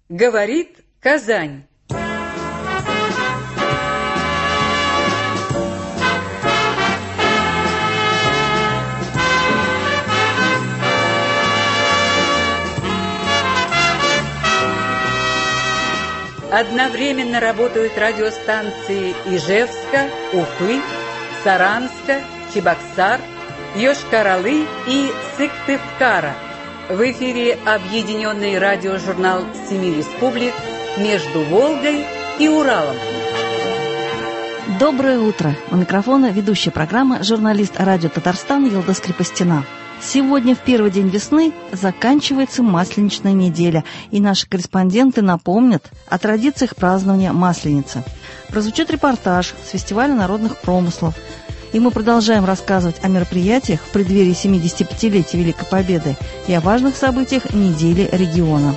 Говорит Казань. Одновременно работают радиостанции Ижевска, Уфы, Саранска, Чебоксар, Йошкар-Олы и Сыктывкара. В эфире объединенный радиожурнал «Семи республик» между Волгой и Уралом. Доброе утро! У микрофона ведущая программы журналист радио Татарстан Елдос Крепостина. Сегодня, в первый день весны, заканчивается Масленичная неделя, и наши корреспонденты напомнят о традициях празднования Масленицы. Прозвучит репортаж с фестиваля народных промыслов, и мы продолжаем рассказывать о мероприятиях в преддверии 75-летия Великой Победы и о важных событиях недели региона.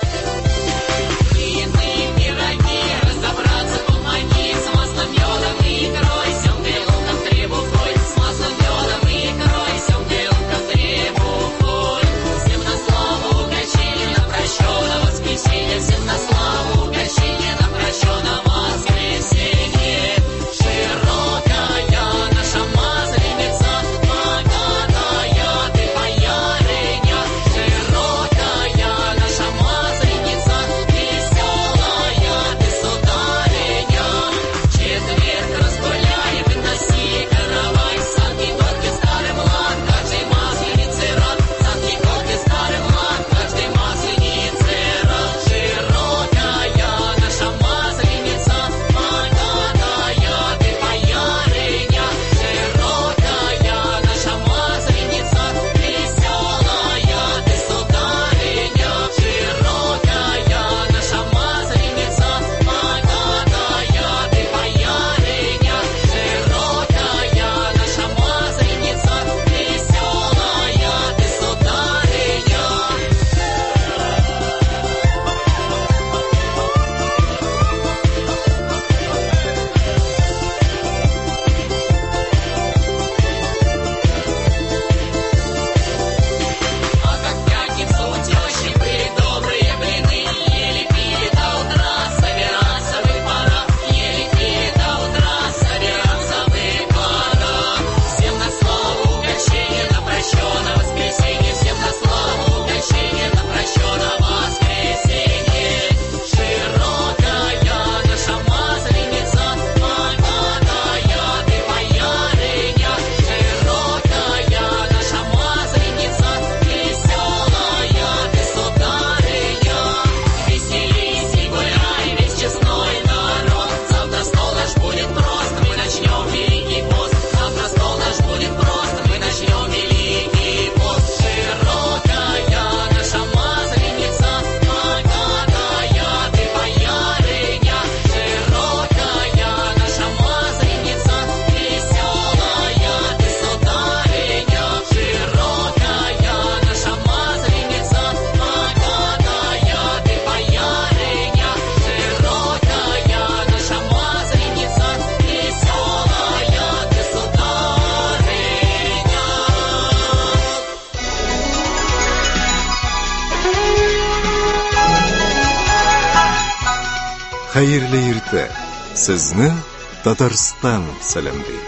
Xayrli erta, sizni Татарстан саламлайт.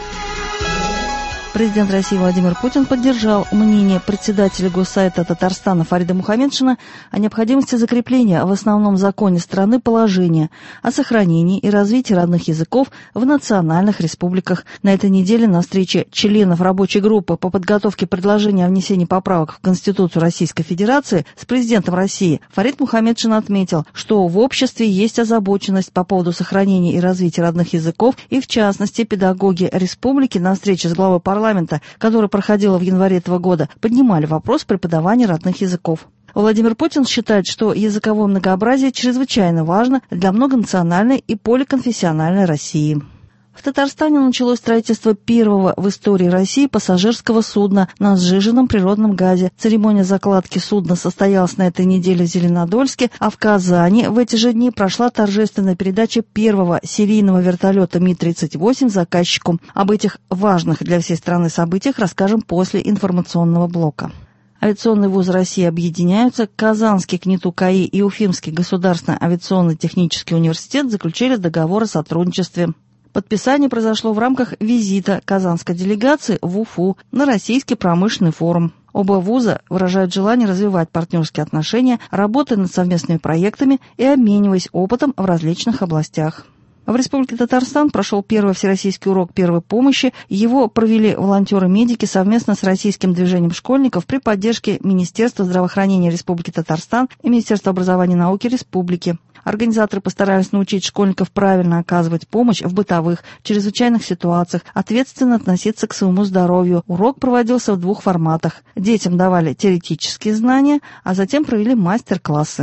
Президент России Владимир Путин поддержал мнение председателя Госсовета Татарстана Фарида Мухамедшина о необходимости закрепления в основном законе страны положения о сохранении и развитии родных языков в национальных республиках. На этой неделе на встрече членов рабочей группы по подготовке предложения о внесении поправок в Конституцию Российской Федерации с президентом России Фарид Мухамедшин отметил, что в обществе есть озабоченность по поводу сохранения и развития родных языков, и в частности педагоги республики на встрече с главой парламента, которая проходила в январе этого года, поднимали вопрос преподавания родных языков. Владимир Путин считает, что языковое многообразие чрезвычайно важно для многонациональной и поликонфессиональной России. В Татарстане началось строительство первого в истории России пассажирского судна на сжиженном природном газе. Церемония закладки судна состоялась на этой неделе в Зеленодольске, а в Казани в эти же дни прошла торжественная передача первого серийного вертолета Ми-38 заказчику. Об этих важных для всей страны событиях расскажем после информационного блока. Авиационные вузы России объединяются. Казанский КНИТУ КАИ и Уфимский государственный авиационно-технический университет заключили договор о сотрудничестве. Подписание произошло в рамках визита казанской делегации в Уфу на Российский промышленный форум. Оба вуза выражают желание развивать партнерские отношения, работая над совместными проектами и обмениваясь опытом в различных областях. В Республике Татарстан прошел первый всероссийский урок первой помощи. Его провели волонтеры-медики совместно с Российским движением школьников при поддержке Министерства здравоохранения Республики Татарстан и Министерства образования и науки Республики. Организаторы постарались научить школьников правильно оказывать помощь в бытовых, чрезвычайных ситуациях, ответственно относиться к своему здоровью. Урок проводился в 2 форматах. Детям давали теоретические знания, а затем провели мастер-классы.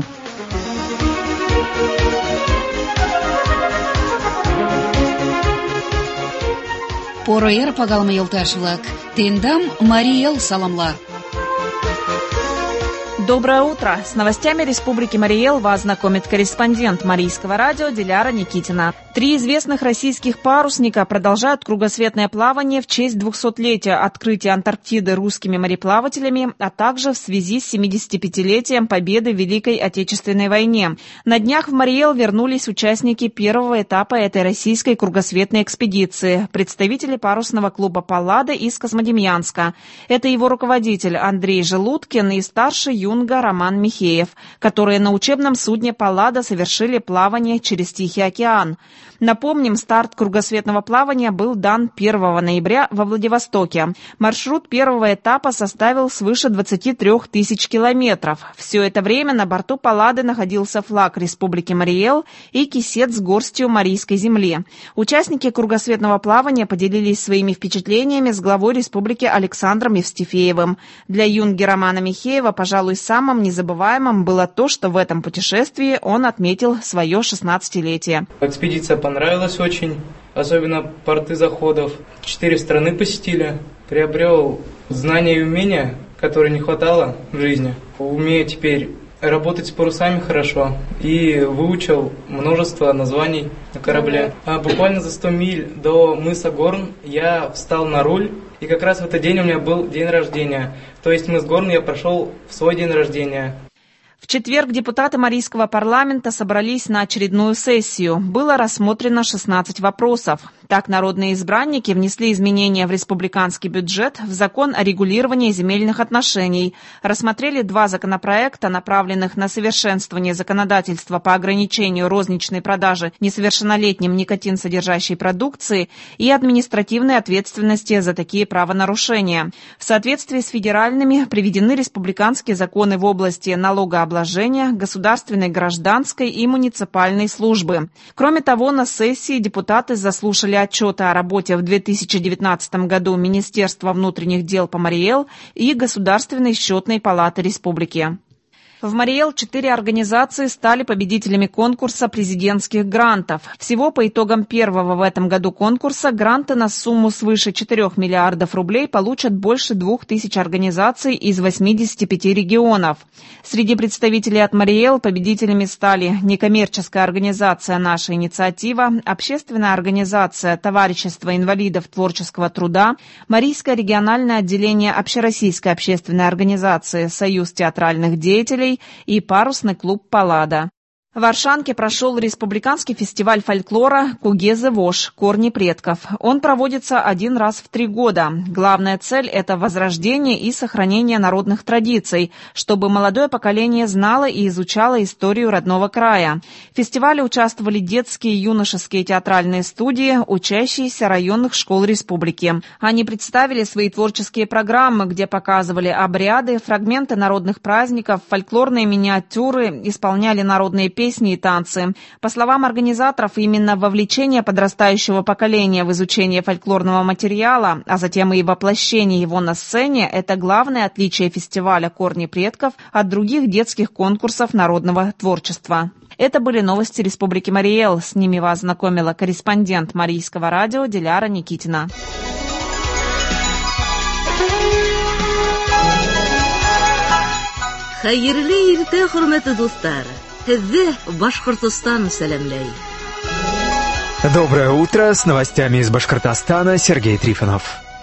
Пороер пагалмы елташ-влак. Тендам Мариэл саламла. Доброе утро! С новостями Республики Мариэл вас знакомит корреспондент Марийского радио Диляра Никитина. 3 известных российских парусника продолжают кругосветное плавание в честь 200-летия открытия Антарктиды русскими мореплавателями, а также в связи с 75-летием победы в Великой Отечественной войне. На днях в Мариэл вернулись участники первого этапа этой российской кругосветной экспедиции, представители парусного клуба «Паллада» из Козьмодемьянска. Это его руководитель Андрей Желудкин и старший юнга Роман Михеев, которые на учебном судне «Паллада» совершили плавание через Тихий океан. Напомним, старт кругосветного плавания был дан 1 ноября во Владивостоке. Маршрут первого этапа составил свыше 23 тысяч километров. Все это время на борту «Паллады» находился флаг Республики Мариэл и кисет с горстью марийской земли. Участники кругосветного плавания поделились своими впечатлениями с главой республики Александром Евстифеевым. Для юнги Романа Михеева, пожалуй, самым незабываемым было то, что в этом путешествии он отметил свое 16-летие. Экспедиция понравилась очень, особенно порты заходов. 4 страны посетили, приобрел знания и умения, которые не хватало в жизни. Умею теперь работать с парусами хорошо и выучил множество названий на корабле. Буквально за 100 миль до мыса Горн я встал на руль, и как раз в этот день у меня был день рождения. То есть мыс Горн я прошел в свой день рождения. В четверг депутаты Марийского парламента собрались на очередную сессию. Было рассмотрено 16 вопросов. Так, народные избранники внесли изменения в республиканский бюджет, в закон о регулировании земельных отношений, рассмотрели 2 законопроекта, направленных на совершенствование законодательства по ограничению розничной продажи несовершеннолетним никотин-содержащей продукции и административной ответственности за такие правонарушения. В соответствии с федеральными приведены республиканские законы в области налогообложения, государственной, гражданской и муниципальной службы. Кроме того, на сессии депутаты заслушали отчеты о работе в 2019 году Министерства внутренних дел по Мариэл и Государственной счетной палаты республики. В Мариэл 4 организации стали победителями конкурса президентских грантов. Всего по итогам первого в этом году конкурса гранты на сумму свыше 4 миллиардов рублей получат больше 2000 организаций из 85 регионов. Среди представителей от Мариэл победителями стали некоммерческая организация «Наша инициатива», общественная организация «Товарищество инвалидов творческого труда», Марийское региональное отделение общероссийской общественной организации «Союз театральных деятелей» и парусный клуб «Паллада». В Оршанке прошел республиканский фестиваль фольклора «Кугезы-Вош. Корни предков». Он проводится 1 раз в 3 года. Главная цель – это возрождение и сохранение народных традиций, чтобы молодое поколение знало и изучало историю родного края. В фестивале участвовали детские и юношеские театральные студии, учащиеся районных школ республики. Они представили свои творческие программы, где показывали обряды, фрагменты народных праздников, фольклорные миниатюры, исполняли народные песни и танцы. По словам организаторов, именно вовлечение подрастающего поколения в изучение фольклорного материала, а затем и воплощение его на сцене – это главное отличие фестиваля «Корни предков» от других детских конкурсов народного творчества. Это были новости Республики Мариэл. С ними вас знакомила корреспондент Марийского радио Диляра Никитина. Хайырлы иртә, хөрмәтле дуслар. Һезне Башкортостан сәламләй. Доброе утро, с новостями из Башкортостана Сергей Трифонов.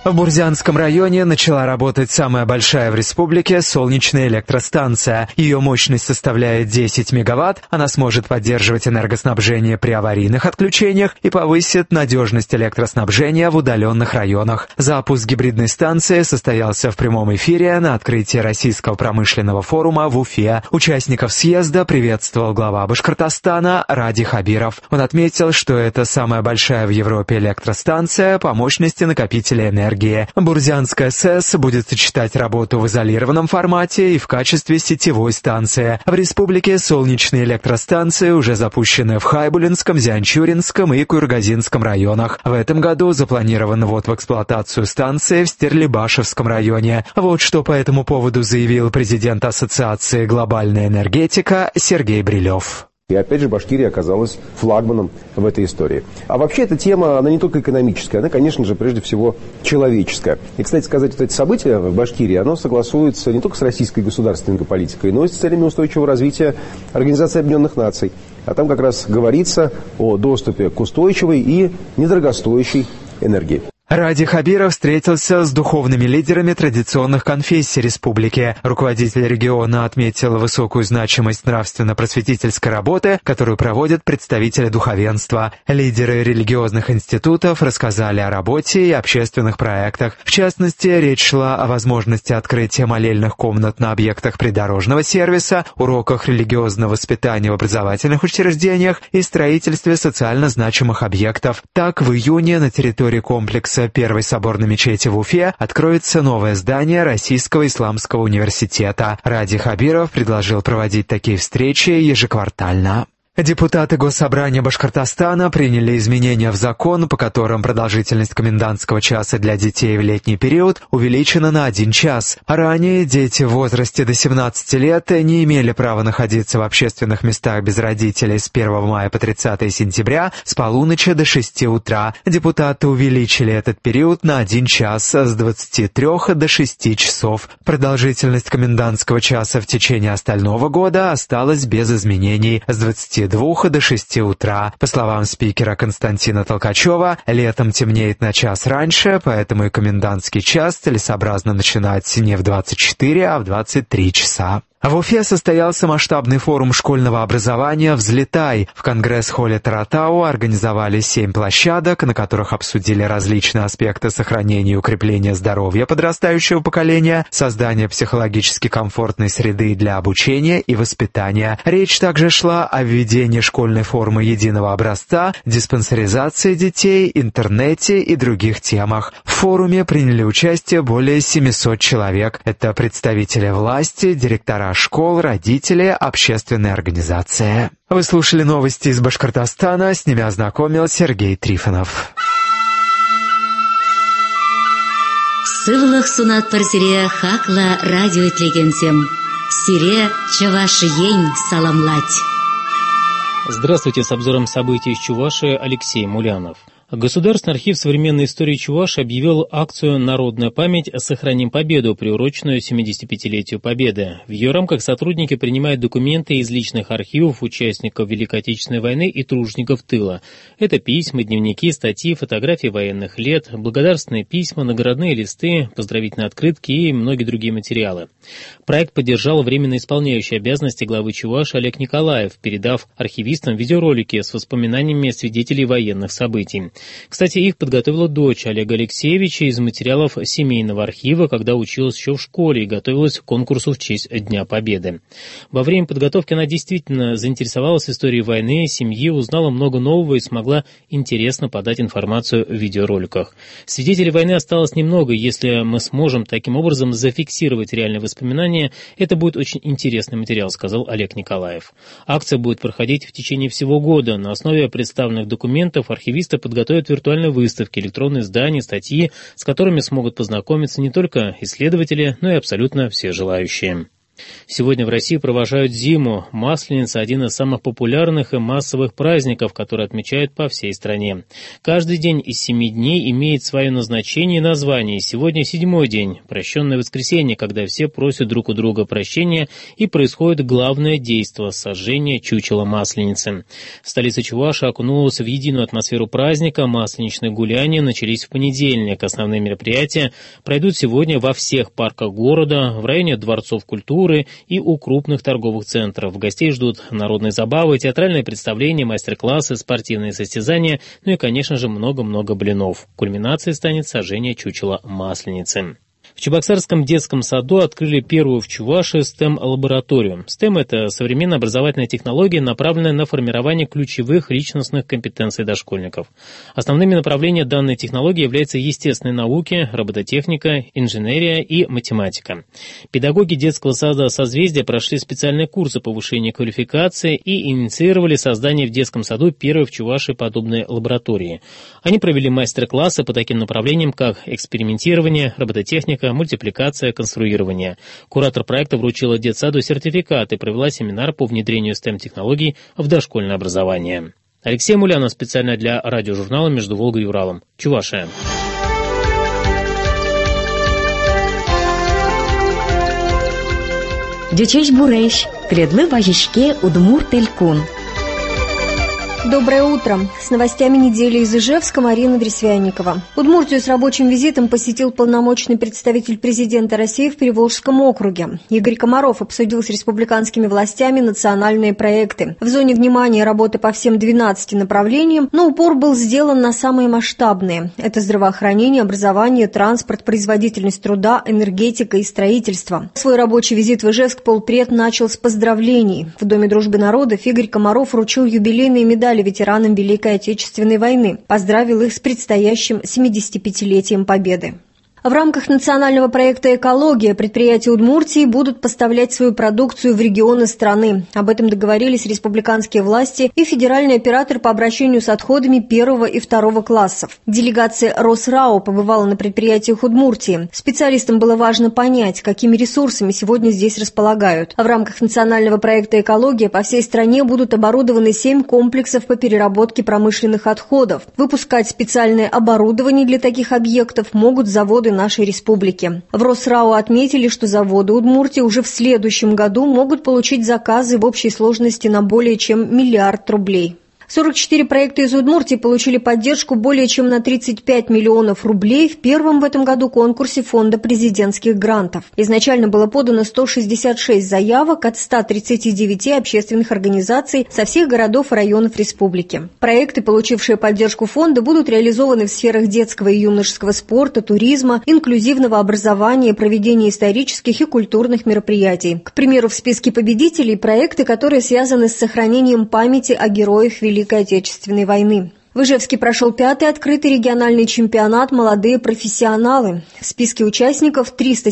В Бурзянском районе начала работать самая большая в республике солнечная электростанция. Ее мощность составляет 10 мегаватт. Она сможет поддерживать энергоснабжение при аварийных отключениях и повысит надежность электроснабжения в удаленных районах. Запуск гибридной станции состоялся в прямом эфире на открытии Российского промышленного форума в Уфе. Участников съезда приветствовал глава Башкортостана Ради Хабиров. Он отметил, что это самая большая в Европе электростанция по мощности накопителя энергии. Бурзянская СЭС будет сочетать работу в изолированном формате и в качестве сетевой станции. В республике солнечные электростанции уже запущены в Хайбулинском, Зианчуринском и Кургазинском районах. В этом году запланирован ввод в эксплуатацию станции в Стерлибашевском районе. Вот что по этому поводу заявил президент Ассоциации «Глобальная энергетика» Сергей Брилев. И опять же Башкирия оказалась флагманом в этой истории. А вообще эта тема, она не только экономическая, она, конечно же, прежде всего человеческая. И, кстати сказать, вот эти события в Башкирии, оно согласуется не только с российской государственной политикой, но и с целями устойчивого развития Организации Объединенных Наций. А там как раз говорится о доступе к устойчивой и недорогостоящей энергии. Ради Хабиров встретился с духовными лидерами традиционных конфессий республики. Руководитель региона отметил высокую значимость нравственно-просветительской работы, которую проводят представители духовенства. Лидеры религиозных институтов рассказали о работе и общественных проектах. В частности, речь шла о возможности открытия молельных комнат на объектах придорожного сервиса, уроках религиозного воспитания в образовательных учреждениях и строительстве социально значимых объектов. Так, в июне на территории комплекса Первой соборной мечети в Уфе откроется новое здание Российского исламского университета. Ради Хабиров предложил проводить такие встречи ежеквартально. Депутаты Госсобрания Башкортостана приняли изменения в закон, по которым продолжительность комендантского часа для детей в летний период увеличена на 1 час. Ранее дети в возрасте до 17 лет не имели права находиться в общественных местах без родителей с 1 мая по 30 сентября с полуночи до 6 утра. Депутаты увеличили этот период на 1 час с 23 до 6 часов. Продолжительность комендантского часа в течение остального года осталась без изменений с 22 до 6 утра. По словам спикера Константина Толкачева, летом темнеет на час раньше, поэтому и комендантский час целесообразно начинать не в 24, а в 23 часа. В Уфе состоялся масштабный форум школьного образования «Взлетай». В конгресс-холле Таратау организовали 7 площадок, на которых обсудили различные аспекты сохранения и укрепления здоровья подрастающего поколения, создания психологически комфортной среды для обучения и воспитания. Речь также шла о введении школьной формы единого образца, диспансеризации детей, интернете и других темах. В форуме приняли участие более 700 человек. Это представители власти, директора школ, родители, общественные организации. Вы слушали новости из Башкортостана, с ними ознакомил Сергей Трифонов. Сывлых сунат парсире хакла радио итлегенсем. Сире Чувашиень саламлать. Здравствуйте, с обзором событий из Чувашии Алексей Мулянов. Государственный архив современной истории Чувашии объявил акцию «Народная память. Сохраним Победу», приуроченную 75-летию Победы. В ее рамках сотрудники принимают документы из личных архивов участников Великой Отечественной войны и тружеников тыла. Это письма, дневники, статьи, фотографии военных лет, благодарственные письма, наградные листы, поздравительные открытки и многие другие материалы. Проект поддержал временно исполняющий обязанности главы Чувашии Олег Николаев, передав архивистам видеоролики с воспоминаниями свидетелей военных событий. Кстати, их подготовила дочь Олега Алексеевича из материалов семейного архива, когда училась еще в школе и готовилась к конкурсу в честь Дня Победы. Во время подготовки она действительно заинтересовалась историей войны, семьи, узнала много нового и смогла интересно подать информацию в видеороликах. Свидетелей войны осталось немного, если мы сможем таким образом зафиксировать реальные воспоминания, это будет очень интересный материал, сказал Олег Николаев. Акция будет проходить в течение всего года. На основе представленных документов архивисты подготовят виртуальные выставки, электронные издания, статьи, с которыми смогут познакомиться не только исследователи, но и абсолютно все желающие. Сегодня в России провожают зиму. Масленица – один из самых популярных и массовых праздников, который отмечают по всей стране. Каждый день из 7 дней имеет свое назначение и название. Сегодня 7-й день, прощенное воскресенье, когда все просят друг у друга прощения, и происходит главное действо – сожжение чучела Масленицы. Столица Чувашии окунулась в единую атмосферу праздника. Масленичные гуляния начались в понедельник. Основные мероприятия пройдут сегодня во всех парках города, в районе дворцов культуры и у крупных торговых центров. Гостей ждут народные забавы, театральные представления, мастер-классы, спортивные состязания, ну и, конечно же, много-много блинов. Кульминацией станет сожжение чучела Масленицы. В Чебоксарском детском саду открыли первую в Чувашии STEM-лабораторию. STEM – это современная образовательная технология, направленная на формирование ключевых личностных компетенций дошкольников. Основными направлениями данной технологии являются естественные науки, робототехника, инженерия и математика. Педагоги детского сада «Созвездие» прошли специальные курсы повышения квалификации и инициировали создание в детском саду первой в Чувашии подобной лаборатории. Они провели мастер-классы по таким направлениям, как экспериментирование, робототехника, мультипликация, конструирование. Куратор проекта вручила детсаду сертификат и провела семинар по внедрению STEM-технологий в дошкольное образование. Алексей Мулянов специально для радиожурнала «Между Волгой и Уралом». Чувашия. Дючеш буреш, тредлы вагишке удмур телькун. Доброе утро. С новостями недели из Ижевска Марина Дресвянникова. Удмуртию с рабочим визитом посетил полномочный представитель президента России в Приволжском округе. Игорь Комаров обсудил с республиканскими властями национальные проекты. В зоне внимания работы по всем 12 направлениям, но упор был сделан на самые масштабные. Это здравоохранение, образование, транспорт, производительность труда, энергетика и строительство. Свой рабочий визит в Ижевск полпред начал с поздравлений. В Доме дружбы народов Игорь Комаров вручил юбилейные медали ветеранам Великой Отечественной войны, поздравил их с предстоящим 75-летием Победы. В рамках национального проекта «Экология» предприятия Удмуртии будут поставлять свою продукцию в регионы страны. Об этом договорились республиканские власти и федеральный оператор по обращению с отходами 1 и 2 классов. Делегация Росрао побывала на предприятиях Удмуртии. Специалистам было важно понять, какими ресурсами сегодня здесь располагают. В рамках национального проекта «Экология» по всей стране будут оборудованы 7 комплексов по переработке промышленных отходов. Выпускать специальное оборудование для таких объектов могут заводы нашей республики. В Росрао отметили, что заводы Удмуртии уже в следующем году могут получить заказы в общей сложности на более чем 1 миллиард рублей. 44 проекта из Удмуртии получили поддержку более чем на 35 миллионов рублей в первом в этом году конкурсе Фонда президентских грантов. Изначально было подано 166 заявок от 139 общественных организаций со всех городов и районов республики. Проекты, получившие поддержку фонда, будут реализованы в сферах детского и юношеского спорта, туризма, инклюзивного образования, проведения исторических и культурных мероприятий. К примеру, в списке победителей проекты, которые связаны с сохранением памяти о героях Великой Отечественной войны. В Ижевске прошел 5-й открытый региональный чемпионат «Молодые профессионалы». В списке участников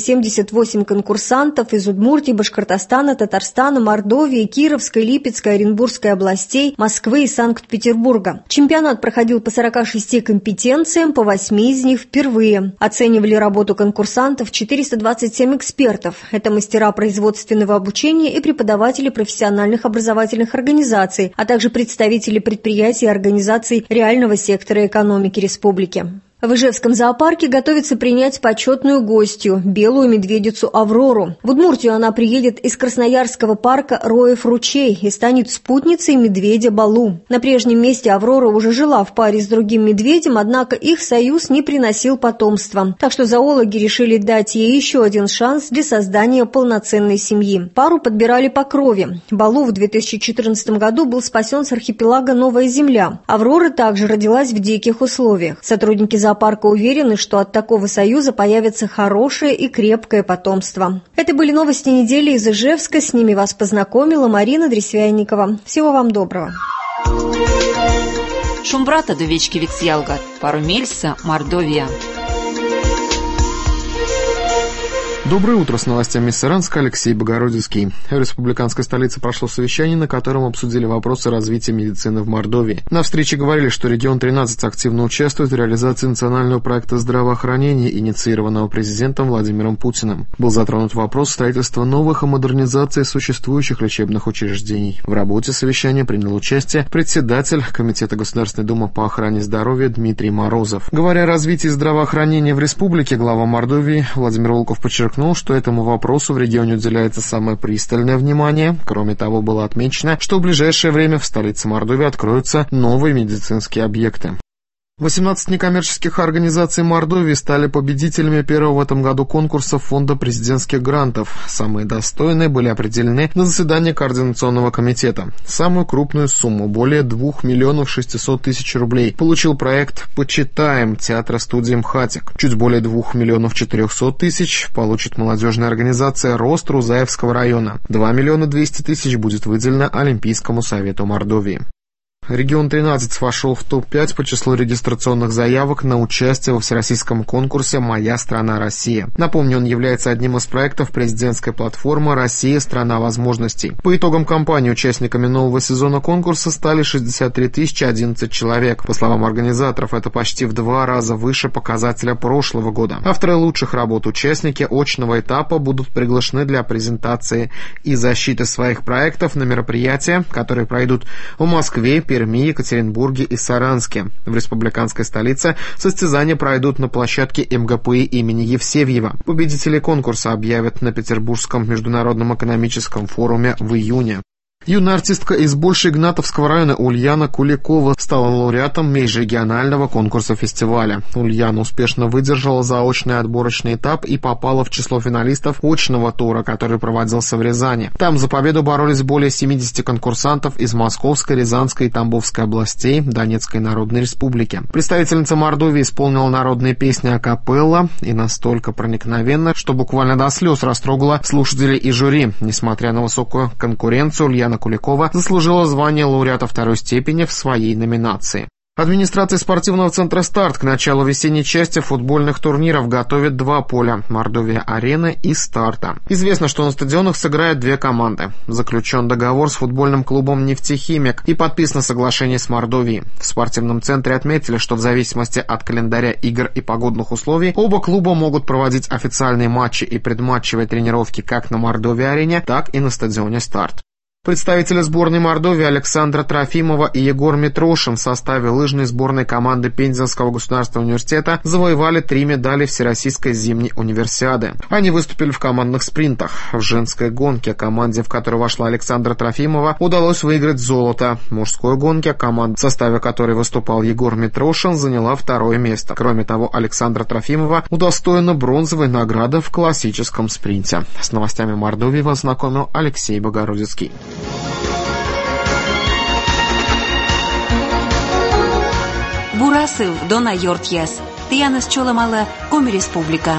378 конкурсантов из Удмуртии, Башкортостана, Татарстана, Мордовии, Кировской, Липецкой, Оренбургской областей, Москвы и Санкт-Петербурга. Чемпионат проходил по 46 компетенциям, по 8 из них впервые. Оценивали работу конкурсантов 427 экспертов. Это мастера производственного обучения и преподаватели профессиональных образовательных организаций, а также представители предприятий и организаций реального сектора экономики республики. В Ижевском зоопарке готовится принять почетную гостью – белую медведицу Аврору. В Удмуртию она приедет из красноярского парка Роев-Ручей и станет спутницей медведя Балу. На прежнем месте Аврора уже жила в паре с другим медведем, однако их союз не приносил потомства. Так что зоологи решили дать ей еще один шанс для создания полноценной семьи. Пару подбирали по крови. Балу в 2014 году был спасен с архипелага Новая Земля. Аврора также родилась в диких условиях. Сотрудники зоопарка уверены, что от такого союза появится хорошее и крепкое потомство. Это были новости недели из Ижевска. С ними вас познакомила Марина Дресвянникова. Всего вам доброго. Шумбрата до вечки Виксьялга, пару Мельса, Мордовия. Доброе утро, с новостями из Саранска, Алексей Богородицкий. В республиканской столице прошло совещание, на котором обсудили вопросы развития медицины в Мордовии. На встрече говорили, что регион 13 активно участвует в реализации национального проекта здравоохранения, инициированного президентом Владимиром Путиным. Был затронут вопрос строительства новых и модернизации существующих лечебных учреждений. В работе совещания принял участие председатель Комитета Государственной Думы по охране здоровья Дмитрий Морозов. Говоря о развитии здравоохранения в республике, глава Мордовии Владимир Волков подчеркнул, что этому вопросу в регионе уделяется самое пристальное внимание. Кроме того, было отмечено, что в ближайшее время в столице Мордовии откроются новые медицинские объекты. 18 некоммерческих организаций Мордовии стали победителями первого в этом году конкурса Фонда президентских грантов. Самые достойные были определены на заседании Координационного комитета. Самую крупную сумму, более 2 миллионов 600 тысяч рублей, получил проект «Почитаем» театра-студии «МХАТИК». Чуть более 2 миллионов 400 тысяч получит молодежная организация «Рост» Рузаевского района. 2 миллиона 200 тысяч будет выделено Олимпийскому совету Мордовии. Регион 13 вошел в топ-5 по числу регистрационных заявок на участие во всероссийском конкурсе «Моя страна Россия». Напомню, он является одним из проектов президентской платформы «Россия. Страна возможностей». По итогам кампании участниками нового сезона конкурса стали 63 011 человек. По словам организаторов, это почти в 2 раза выше показателя прошлого года. Авторы лучших работ, участники очного этапа, будут приглашены для презентации и защиты своих проектов на мероприятия, которые пройдут в Москве, Перми, Екатеринбурге и Саранске. В республиканской столице состязания пройдут на площадке МГПИ имени Евсевьева. Победителей конкурса объявят на Петербургском международном экономическом форуме в июне. Юная артистка из Большеигнатовского района Ульяна Куликова стала лауреатом межрегионального конкурса фестиваля. Ульяна успешно выдержала заочный отборочный этап и попала в число финалистов очного тура, который проводился в Рязани. Там за победу боролись более 70 конкурсантов из Московской, Рязанской и Тамбовской областей Донецкой Народной Республики. Представительница Мордовии исполнила народные песни акапелла и настолько проникновенно, что буквально до слез растрогала слушателей и жюри. Несмотря на высокую конкуренцию, Ульяна Куликова заслужила звание лауреата 2-й степени в своей номинации. Администрация спортивного центра «Старт» к началу весенней части футбольных турниров готовит 2 поля – Мордовия-Арена и «Старта». Известно, что на стадионах сыграют 2 команды. Заключен договор с футбольным клубом «Нефтехимик» и подписано соглашение с Мордовией. В спортивном центре отметили, что в зависимости от календаря игр и погодных условий оба клуба могут проводить официальные матчи и предматчевые тренировки как на Мордовии-Арене, так и на стадионе «Старт». Представители сборной Мордовии Александра Трофимова и Егор Митрошин в составе лыжной сборной команды Пензенского государственного университета завоевали 3 медали Всероссийской зимней универсиады. Они выступили в командных спринтах. В женской гонке команде, в которой вошла Александра Трофимова, удалось выиграть золото. В мужской гонке команда, в составе которой выступал Егор Митрошин, заняла 2-е место. Кроме того, Александра Трофимова удостоена бронзовой награды в классическом спринте. С новостями Мордовии вас знакомил Алексей Богородицкий. Бурасыл Дона Йортьяс. Тиянас Чоламала, Коми Республика.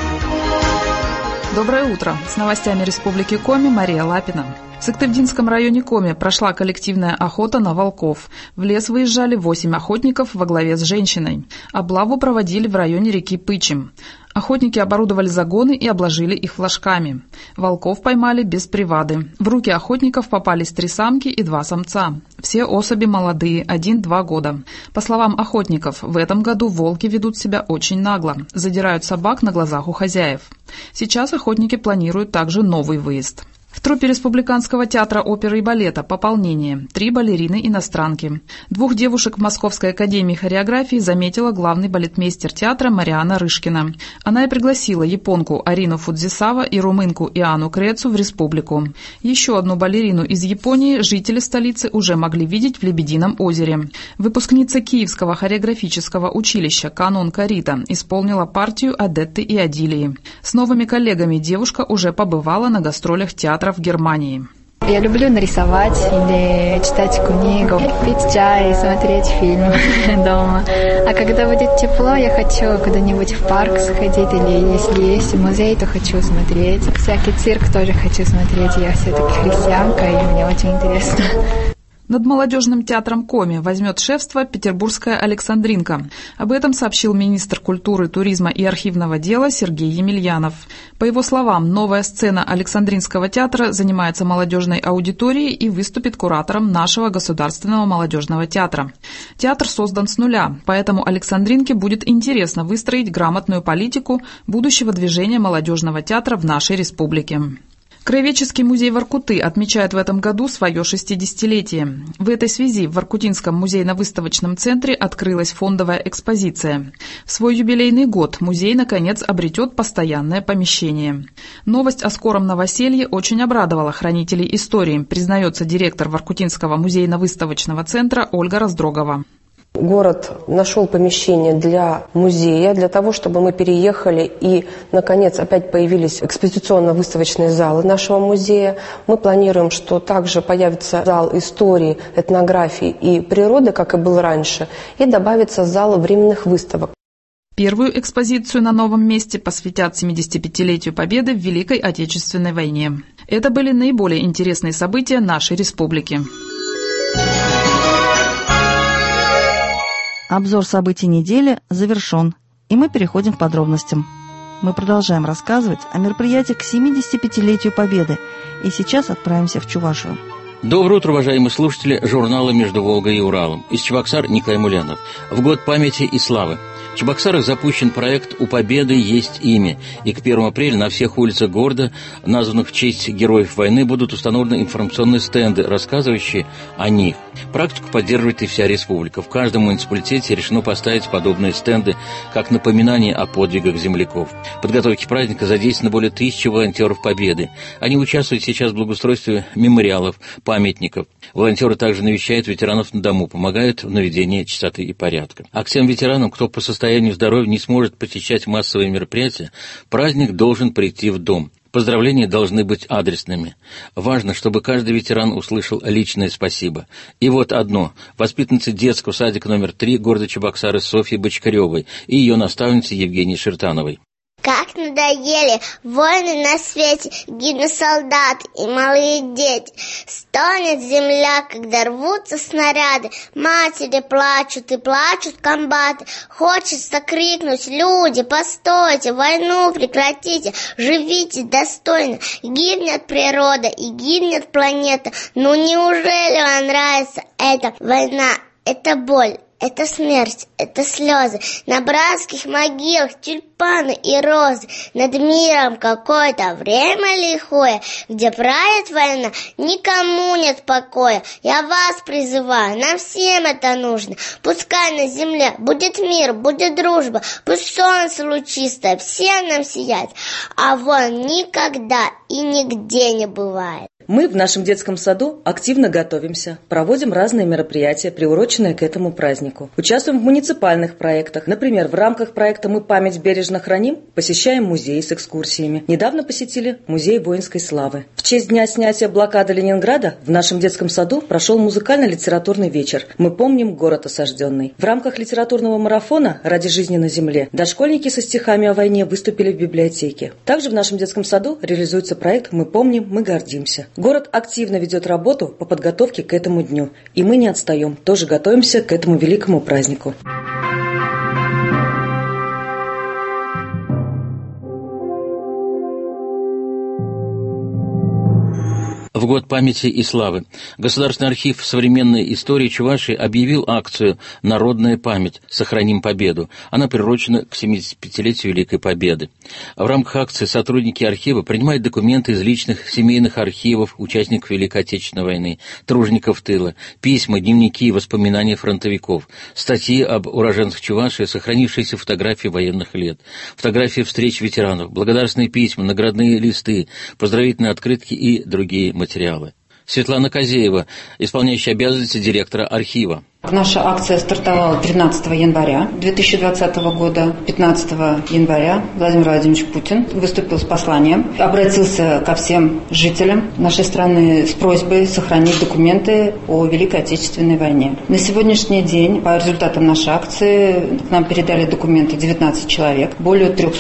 Доброе утро. С новостями Республики Коми Мария Лапина. В Сыктывдинском районе Коми прошла коллективная охота на волков. В лес выезжали 8 охотников во главе с женщиной. Облаву проводили в районе реки Пычем. Охотники оборудовали загоны и обложили их флажками. Волков поймали без привады. В руки охотников попались 3 самки и 2 самца. Все особи молодые, 1-2 года. По словам охотников, в этом году волки ведут себя очень нагло, задирают собак на глазах у хозяев. Сейчас охотники планируют также новый выезд. В труппе Республиканского театра оперы и балета пополнение. 3 балерины-иностранки. 2 девушек в Московской академии хореографии заметила главный балетмейстер театра Мариана Рышкина. Она и пригласила японку Арину Фудзисава и румынку Иану Крецу в республику. Еще одну балерину из Японии жители столицы уже могли видеть в Лебедином озере. Выпускница Киевского хореографического училища Канонка Рита исполнила партию Адетты и Адилии. С новыми коллегами девушка уже побывала на гастролях театра в Германии. Я люблю нарисовать или читать книгу, пить чай и смотреть фильм дома. А когда будет тепло, я хочу куда-нибудь в парк сходить, или если есть музей, то хочу смотреть. Всякий цирк тоже хочу смотреть. Я все-таки христианка, и мне очень интересно. Над молодежным театром Коми возьмет шефство петербургская «Александринка». Об этом сообщил министр культуры, туризма и архивного дела Сергей Емельянов. По его словам, новая сцена Александринского театра занимается молодежной аудиторией и выступит куратором нашего государственного молодежного театра. Театр создан с нуля, поэтому Александринке будет интересно выстроить грамотную политику будущего движения молодежного театра в нашей республике. Краеведческий музей Воркуты отмечает в этом году свое 60-летие. В этой связи в Воркутинском музейно-выставочном центре открылась фондовая экспозиция. В свой юбилейный год музей, наконец, обретет постоянное помещение. Новость о скором новоселье очень обрадовала хранителей истории, признается директор Воркутинского музейно-выставочного центра Ольга Раздрогова. Город нашел помещение для музея, для того, чтобы мы переехали и, наконец, опять появились экспозиционно-выставочные залы нашего музея. Мы планируем, что также появится зал истории, этнографии и природы, как и был раньше, и добавится зал временных выставок. Первую экспозицию на новом месте посвятят 75-летию Победы в Великой Отечественной войне. Это были наиболее интересные события нашей республики. Обзор событий недели завершен, и мы переходим к подробностям. Мы продолжаем рассказывать о мероприятиях к 75-летию Победы, и сейчас отправимся в Чувашию. Доброе утро, уважаемые слушатели журнала «Между Волгой и Уралом». Из Чебоксар Николай Мулянов. В год памяти и славы. В Чебоксарах запущен проект «У Победы есть имя», и к 1 апреля на всех улицах города, названных в честь героев войны, будут установлены информационные стенды, рассказывающие о них. Практику поддерживает и вся республика. В каждом муниципалитете решено поставить подобные стенды, как напоминание о подвигах земляков. В подготовке праздника задействовано более 1000 волонтеров Победы. Они участвуют сейчас в благоустройстве мемориалов, памятников. Волонтеры также навещают ветеранов на дому, помогают в наведении чистоты и порядка. А к тем ветеранам, кто по состоянию здоровья не сможет посещать массовые мероприятия, праздник должен прийти в дом. Поздравления должны быть адресными. Важно, чтобы каждый ветеран услышал личное спасибо. И вот одно. Воспитанница детского садика номер 3 города Чебоксары Софьи Бочкаревой и ее наставницы Евгении Шертановой. Как надоели войны на свете, гибнут солдаты и малые дети. Стонет земля, когда рвутся снаряды. Матери плачут и плачут комбаты. Хочется крикнуть: люди, постойте, войну прекратите, живите достойно. Гибнет природа и гибнет планета. Ну неужели вам нравится эта война, эта боль? Это смерть, это слезы, на братских могилах тюльпаны и розы, над миром какое-то время лихое, где правит война, никому нет покоя. Я вас призываю, нам всем это нужно. Пускай на земле будет мир, будет дружба, пусть солнце лучистое всем нам сияет, а вон никогда и нигде не бывает. Мы в нашем детском саду активно готовимся, проводим разные мероприятия, приуроченные к этому празднику. Участвуем в муниципальных проектах. Например, в рамках проекта «Мы память бережно храним» посещаем музеи с экскурсиями. Недавно посетили музей воинской славы. В честь дня снятия блокады Ленинграда в нашем детском саду прошел музыкально-литературный вечер «Мы помним город осажденный». В рамках литературного марафона «Ради жизни на земле» дошкольники со стихами о войне выступили в библиотеке. Также в нашем детском саду реализуется проект «Мы помним, мы гордимся». Город активно ведет работу по подготовке к этому дню, и мы не отстаем, тоже готовимся к этому великому празднику. В год памяти и славы Государственный архив современной истории Чувашии объявил акцию «Народная память. Сохраним Победу». Она приурочена к 75-летию Великой Победы. В рамках акции сотрудники архива принимают документы из личных семейных архивов участников Великой Отечественной войны, тружеников тыла, письма, дневники и воспоминания фронтовиков, статьи об уроженцах Чувашии, сохранившиеся фотографии военных лет, фотографии встреч ветеранов, благодарственные письма, наградные листы, поздравительные открытки и другие материалы. Светлана Козеева, исполняющая обязанности директора архива. Наша акция стартовала 13 января 2020 года. 15 января Владимир Владимирович Путин выступил с посланием, обратился ко всем жителям нашей страны с просьбой сохранить документы о Великой Отечественной войне. На сегодняшний день, по результатам нашей акции, к нам передали документы 19 человек. Более 300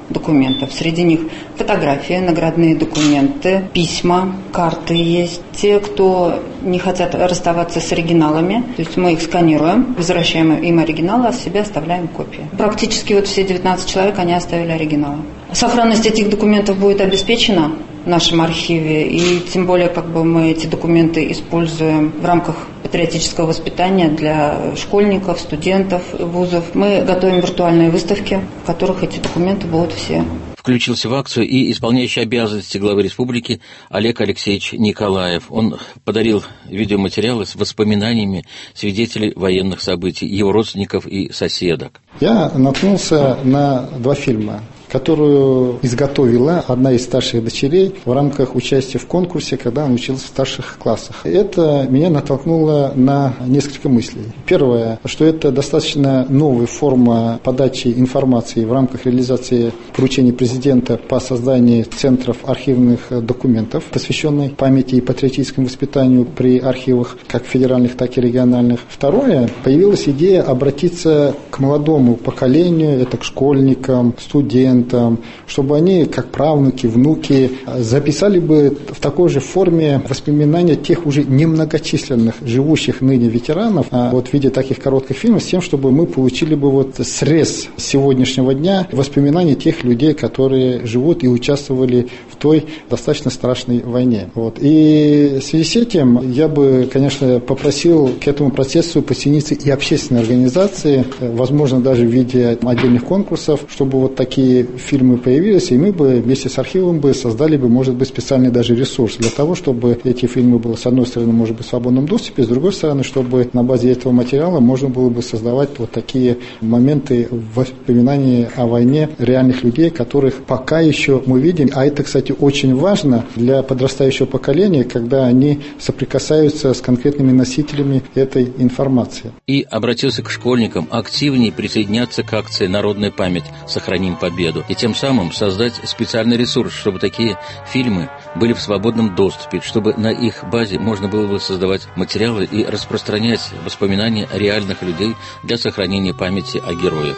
документов. Среди них фотографии, наградные документы, письма, карты есть. Те, кто не хотят расставаться с оригиналами, то есть мы их сканируем, возвращаем им оригиналы, а себе оставляем копии. Практически вот все 19 человек, они оставили оригиналы. Сохранность этих документов будет обеспечена в нашем архиве, и тем более мы эти документы используем в рамках патриотического воспитания для школьников, студентов, вузов. Мы готовим виртуальные выставки, в которых эти документы будут все. Включился в акцию и исполняющий обязанности главы республики Олег Алексеевич Николаев. Он подарил видеоматериалы с воспоминаниями свидетелей военных событий, его родственников и соседок. Я наткнулся на 2 фильма, которую изготовила одна из старших дочерей в рамках участия в конкурсе, когда она училась в старших классах. Это меня натолкнуло на несколько мыслей. Первое, что это достаточно новая форма подачи информации в рамках реализации поручений президента по созданию центров архивных документов, посвященных памяти и патриотическому воспитанию при архивах как федеральных, так и региональных. Второе, появилась идея обратиться к молодому поколению, это к школьникам, студентам, чтобы они, как правнуки, внуки, записали бы в такой же форме воспоминания тех уже немногочисленных живущих ныне ветеранов в виде таких коротких фильмов, с тем, чтобы мы получили бы срез сегодняшнего дня воспоминаний тех людей, которые живут и участвовали в той достаточно страшной войне. И в связи с этим я бы, конечно, попросил к этому процессу подсоединиться и общественные организации, возможно, даже в виде отдельных конкурсов, чтобы такие фильмы появились, и мы бы вместе с архивом создали бы, может быть, специальный даже ресурс для того, чтобы эти фильмы были, с одной стороны, может быть, в свободном доступе, с другой стороны, чтобы на базе этого материала можно было бы создавать такие моменты воспоминаний о войне реальных людей, которых пока еще мы видим. А это, кстати, очень важно для подрастающего поколения, когда они соприкасаются с конкретными носителями этой информации. И обратился к школьникам активнее присоединяться к акции «Народная память. Сохраним победу». И тем самым создать специальный ресурс, чтобы такие фильмы были в свободном доступе, чтобы на их базе можно было бы создавать материалы и распространять воспоминания реальных людей для сохранения памяти о героях.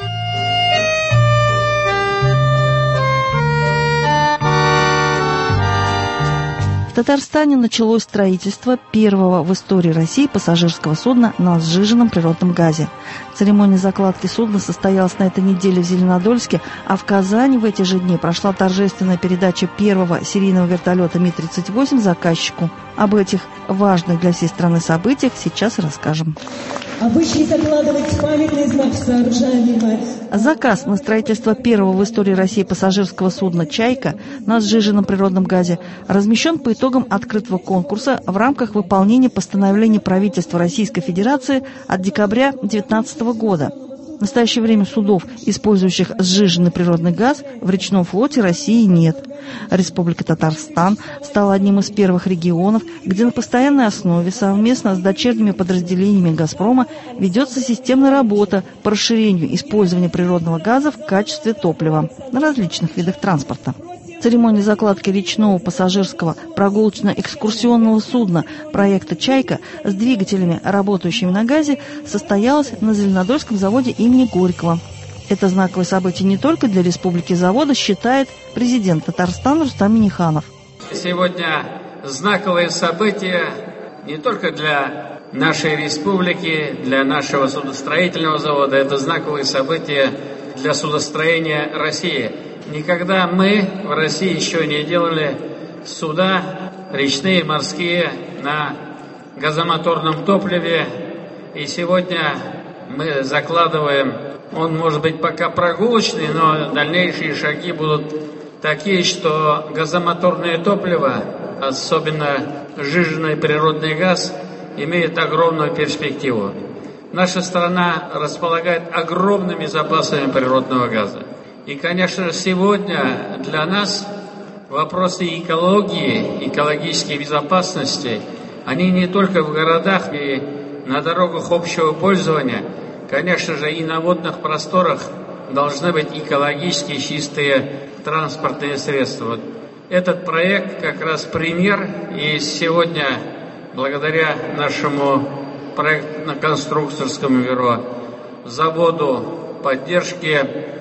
В Татарстане началось строительство первого в истории России пассажирского судна на сжиженном природном газе. Церемония закладки судна состоялась на этой неделе в Зеленодольске, а в Казани в эти же дни прошла торжественная передача первого серийного вертолета Ми-38 заказчику. Об этих важных для всей страны событиях сейчас расскажем. Обычай закладывать памятный знак в сооружение. Заказ на строительство первого в истории России пассажирского судна «Чайка» на сжиженном природном газе размещен по итогам открытого конкурса в рамках выполнения постановления правительства Российской Федерации от декабря 2019 года. В настоящее время судов, использующих сжиженный природный газ, в речном флоте России нет. Республика Татарстан стала одним из первых регионов, где на постоянной основе совместно с дочерними подразделениями «Газпрома» ведется системная работа по расширению использования природного газа в качестве топлива на различных видах транспорта. Церемония закладки речного пассажирского прогулочно-экскурсионного судна проекта «Чайка» с двигателями, работающими на газе, состоялась на Зеленодольском заводе имени Горького. Это знаковое событие не только для республики завода, считает президент Татарстана Рустам Минниханов. Сегодня знаковое событие не только для нашей республики, для нашего судостроительного завода, это знаковое событие для судостроения России. Никогда мы в России еще не делали суда речные, морские на газомоторном топливе. И сегодня мы закладываем, он может быть пока прогулочный, но дальнейшие шаги будут такие, что газомоторное топливо, особенно сжиженный природный газ, имеет огромную перспективу. Наша страна располагает огромными запасами природного газа. И, конечно, сегодня для нас вопросы экологии, экологической безопасности, они не только в городах и на дорогах общего пользования, конечно же, и на водных просторах должны быть экологически чистые транспортные средства. Этот проект как раз пример, и сегодня, благодаря нашему проектно-конструкторскому бюро, заводу, поддержке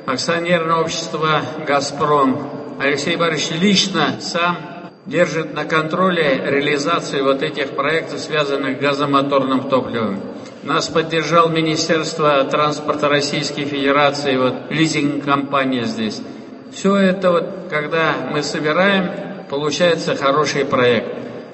акционерное общество «Газпром». Алексей Борисович лично сам держит на контроле реализацию вот этих проектов, связанных с газомоторным топливом. Нас поддержал Министерство транспорта Российской Федерации, вот лизинг-компания здесь. Все это вот, когда мы собираем, получается хороший проект.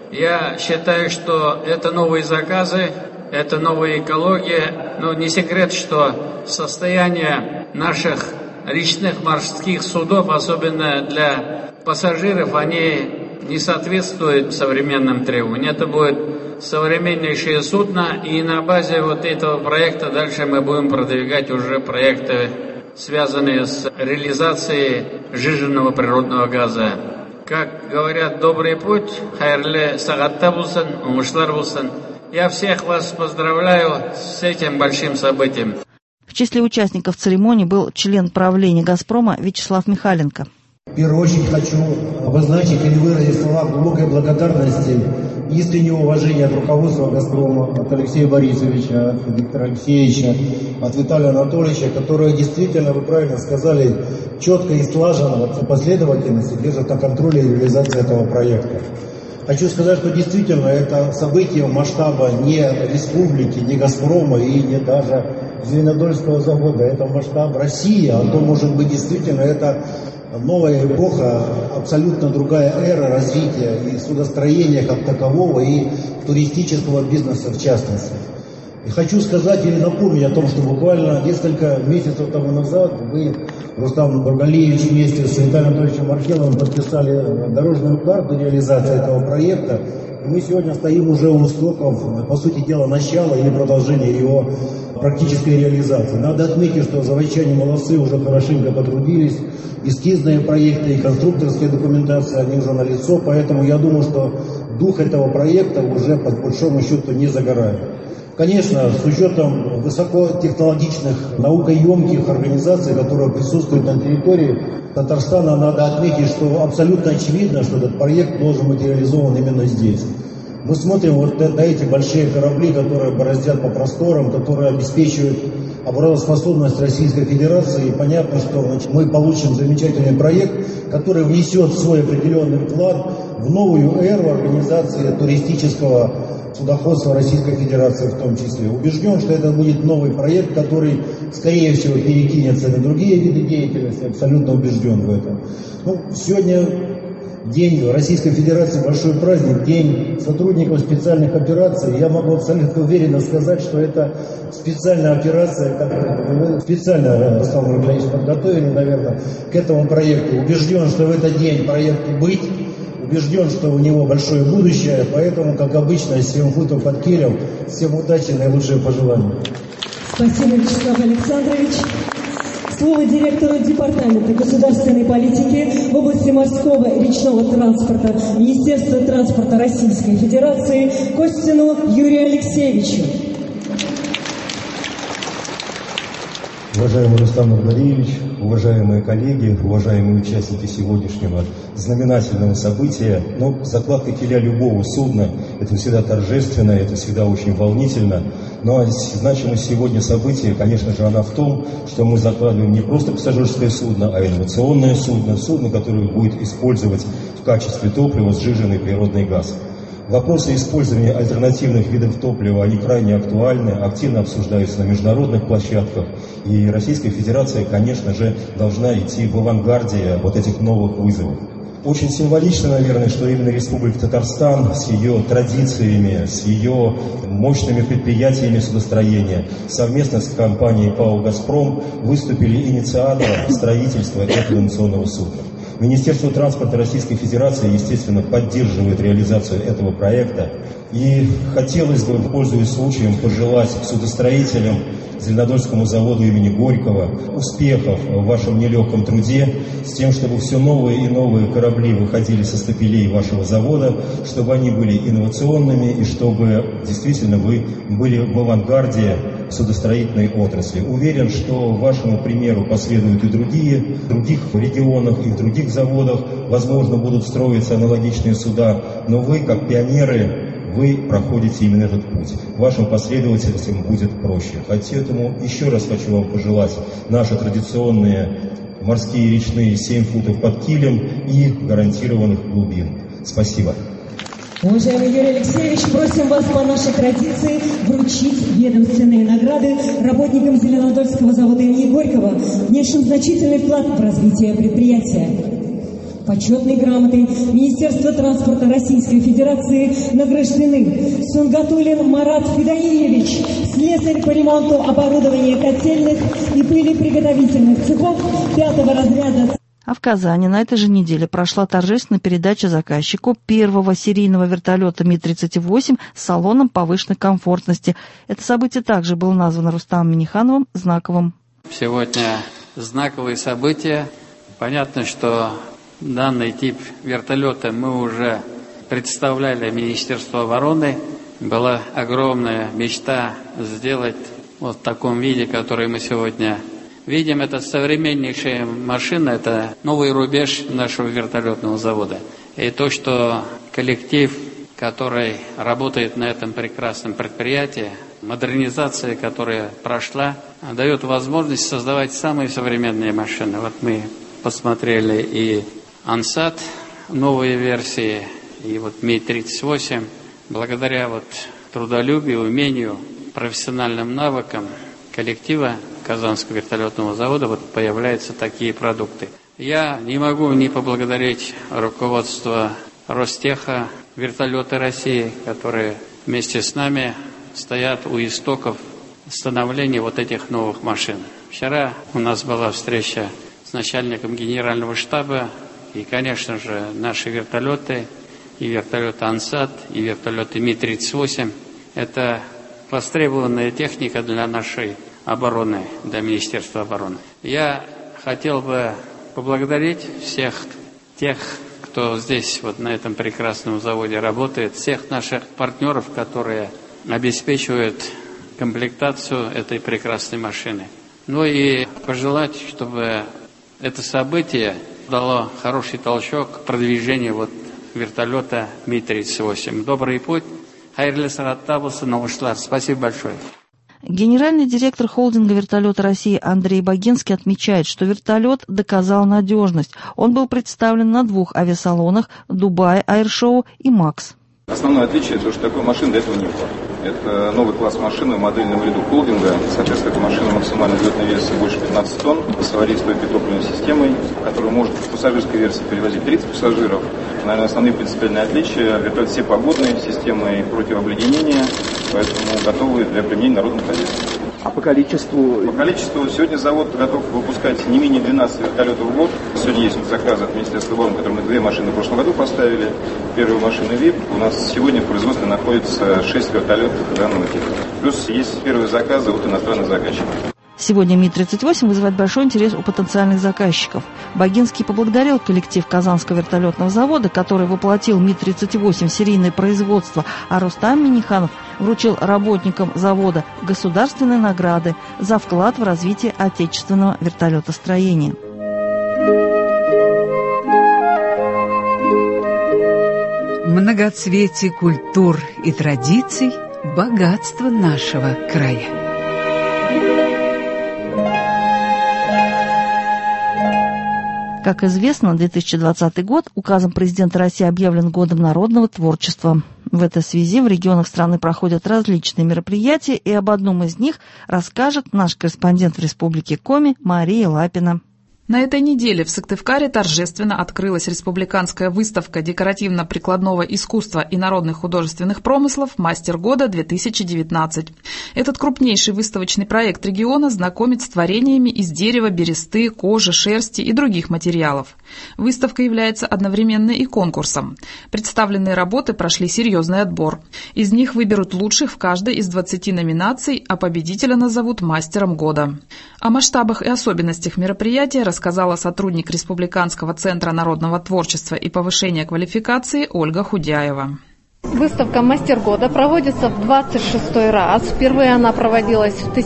Я считаю, что это новые заказы, это новая экология. Но не секрет, что состояние наших речных морских судов, особенно для пассажиров, они не соответствуют современным требованиям. Это будет современнейшее судно, и на базе вот этого проекта дальше мы будем продвигать уже проекты, связанные с реализацией сжиженного природного газа. Как говорят, добрый путь, хайрле сагатта булсын, умышлар булсын. Я всех вас поздравляю с этим большим событием. В числе участников церемонии был член правления «Газпрома» Вячеслав Михаленко. В первую очередь хочу обозначить или выразить слова глубокой благодарности, искреннего уважения от руководства «Газпрома», от Алексея Борисовича, от Виктора Алексеевича, от Виталия Анатольевича, которые действительно, вы правильно сказали, четко и слаженно, в последовательности держат на контроле реализацию этого проекта. Хочу сказать, что действительно это событие масштаба не республики, не «Газпрома» и не даже Зеленодольского завода. Это масштаб России, а то, может быть, действительно это новая эпоха, абсолютно другая эра развития и судостроения как такового, и туристического бизнеса в частности. И хочу сказать или напомнить о том, что буквально несколько месяцев тому назад вы, Рустам Нургалиевич, вместе с Виталием Анатольевичем Маркеловым подписали дорожную карту реализации этого проекта. И мы сегодня стоим уже у истоков, по сути дела, начала или продолжения его практической реализации. Надо отметить, что заводчане молодцы, уже хорошенько потрудились. Эскизные проекты и конструкторская документация, они уже налицо, поэтому я думаю, что дух этого проекта уже по большому счету не загорает. Конечно, с учетом высокотехнологичных, наукоемких организаций, которые присутствуют на территории Татарстана, надо отметить, что абсолютно очевидно, что этот проект должен быть реализован именно здесь. Мы смотрим вот на эти большие корабли, которые бороздят по просторам, которые обеспечивают обороноспособность Российской Федерации. И понятно, что мы получим замечательный проект, который внесет свой определенный вклад в новую эру организации туристического судоходства Российской Федерации в том числе. Убежден, что это будет новый проект, который, скорее всего, перекинется на другие виды деятельности. Абсолютно убежден в этом. Сегодня День Российской Федерации, большой праздник, День сотрудников специальных операций. Я могу абсолютно уверенно сказать, что это специальная операция, которую вы специально, Рустам Нургалиевич, подготовили, наверное, к этому проекту. Убежден, что в этот день проекту быть. Убежден, что у него большое будущее, поэтому, как обычно, 7 футов под килем. Всем удачи и наилучшие пожелания. Спасибо, Вячеслав Александрович. Слово директору Департамента государственной политики в области морского и речного транспорта Министерства транспорта Российской Федерации Костину Юрию Алексеевичу. Уважаемый Рустам Нургалиевич, уважаемые коллеги, уважаемые участники сегодняшнего знаменательного события, закладка киля любого судна – это всегда торжественно, это всегда очень волнительно. Но значимость сегодня события, конечно же, она в том, что мы закладываем не просто пассажирское судно, а инновационное судно, которое будет использовать в качестве топлива сжиженный природный газ. Вопросы использования альтернативных видов топлива, они крайне актуальны, активно обсуждаются на международных площадках. И Российская Федерация, конечно же, должна идти в авангарде вот этих новых вызовов. Очень символично, наверное, что именно Республика Татарстан с ее традициями, с ее мощными предприятиями судостроения совместно с компанией ПАО «Газпром» выступили инициатором строительства этого инновационного судна. Министерство транспорта Российской Федерации, естественно, поддерживает реализацию этого проекта. И хотелось бы, пользуясь случаем, пожелать судостроителям, Зеленодольскому заводу имени Горького успехов в вашем нелегком труде, с тем, чтобы все новые и новые корабли выходили со стапелей вашего завода, чтобы они были инновационными и чтобы действительно вы были в авангарде судостроительной отрасли. Уверен, что вашему примеру последуют и в других регионах и в других заводах, возможно, будут строиться аналогичные суда, но вы, как пионеры, вы проходите именно этот путь. Вашим последователям будет проще. Поэтому еще раз хочу вам пожелать наши традиционные морские и речные 7 футов под килем и гарантированных глубин. Спасибо. Уважаемый Юрий Алексеевич, просим вас по нашей традиции вручить ведомственные награды работникам Зеленодольского завода имени Горького, внесшим значительный вклад в развитие предприятия. Почетной грамотой Министерства транспорта Российской Федерации награждены Сунгатулин Марат Федониевич, слесарь по ремонту оборудования котельных и пылеприготовительных цехов 5-го разряда. А в Казани на этой же неделе прошла торжественная передача заказчику первого серийного вертолета Ми-38 с салоном повышенной комфортности. Это событие также было названо Рустамом Миннихановым знаковым. Сегодня знаковые события. Понятно, что данный тип вертолета мы уже представляли Министерству обороны. Была огромная мечта сделать вот в таком виде, который мы сегодня видим. Это современнейшая машина, это новый рубеж нашего вертолетного завода. И то, что коллектив, который работает на этом прекрасном предприятии, модернизация, которая прошла, дает возможность создавать самые современные машины. Вот мы посмотрели и Ансат, новые версии, и вот Ми-38. Благодаря вот трудолюбию, умению, профессиональным навыкам коллектива Казанского вертолетного завода вот появляются такие продукты. Я не могу не поблагодарить руководство Ростеха, Вертолеты России, которые вместе с нами стоят у истоков становления вот этих новых машин. Вчера у нас была встреча с начальником генерального штаба, и, конечно же, наши вертолеты, и вертолеты Ансат, и вертолеты Ми-38 – это востребованная техника для нашей обороны, для Министерства обороны. Я хотел бы поблагодарить всех тех, кто здесь, вот на этом прекрасном заводе работает, всех наших партнеров, которые обеспечивают комплектацию этой прекрасной машины. Ну и пожелать, чтобы это событие дало хороший толчок к продвижению вот вертолета Ми-38. Добрый путь. Хайрлы Сараттабуса, Новошлар. Спасибо большое. Генеральный директор холдинга «Вертолеты России» Андрей Багинский отмечает, что вертолет доказал надежность. Он был представлен на 2 авиасалонах «Дубай Аиршоу» и «Макс». Основное отличие – то, что такой машины до этого не было. Это новый класс машины в модельном ряду холдинга. Соответственно, эта машина максимально взлетной версии больше 15 тонн с аварийной топливной системой, которая может в пассажирской версии перевозить 30 пассажиров. Наверное, основные принципиальные отличия – вертолет все погодные, системой противообледенения, поэтому готовы для применения народных хозяйств. А по количеству? По количеству сегодня завод готов выпускать не менее 12 вертолетов в год. Сегодня есть заказы от Министерства обороны, которые мы 2 машины в прошлом году поставили. Первая машина ВИП. У нас сегодня в производстве находится 6 вертолетов данного типа. Плюс есть первые заказы от иностранных заказчиков. Сегодня Ми-38 вызывает большой интерес у потенциальных заказчиков. Багинский поблагодарил коллектив Казанского вертолетного завода, который воплотил Ми-38 в серийное производство, а Рустам Минниханов вручил работникам завода государственные награды за вклад в развитие отечественного вертолетостроения. Многоцветие культур и традиций – богатство нашего края. Как известно, 2020 год указом президента России объявлен годом народного творчества. В этой связи в регионах страны проходят различные мероприятия, и об одном из них расскажет наш корреспондент в Республике Коми Мария Лапина. На этой неделе в Сыктывкаре торжественно открылась республиканская выставка декоративно-прикладного искусства и народных художественных промыслов «Мастер года-2019». Этот крупнейший выставочный проект региона знакомит с творениями из дерева, бересты, кожи, шерсти и других материалов. Выставка является одновременно и конкурсом. Представленные работы прошли серьезный отбор. Из них выберут лучших в каждой из 20 номинаций, а победителя назовут мастером года. О масштабах и особенностях мероприятия рассказала сотрудник Республиканского центра народного творчества и повышения квалификации Ольга Худяева. Выставка «Мастер года» проводится в 26-й раз. Впервые она проводилась в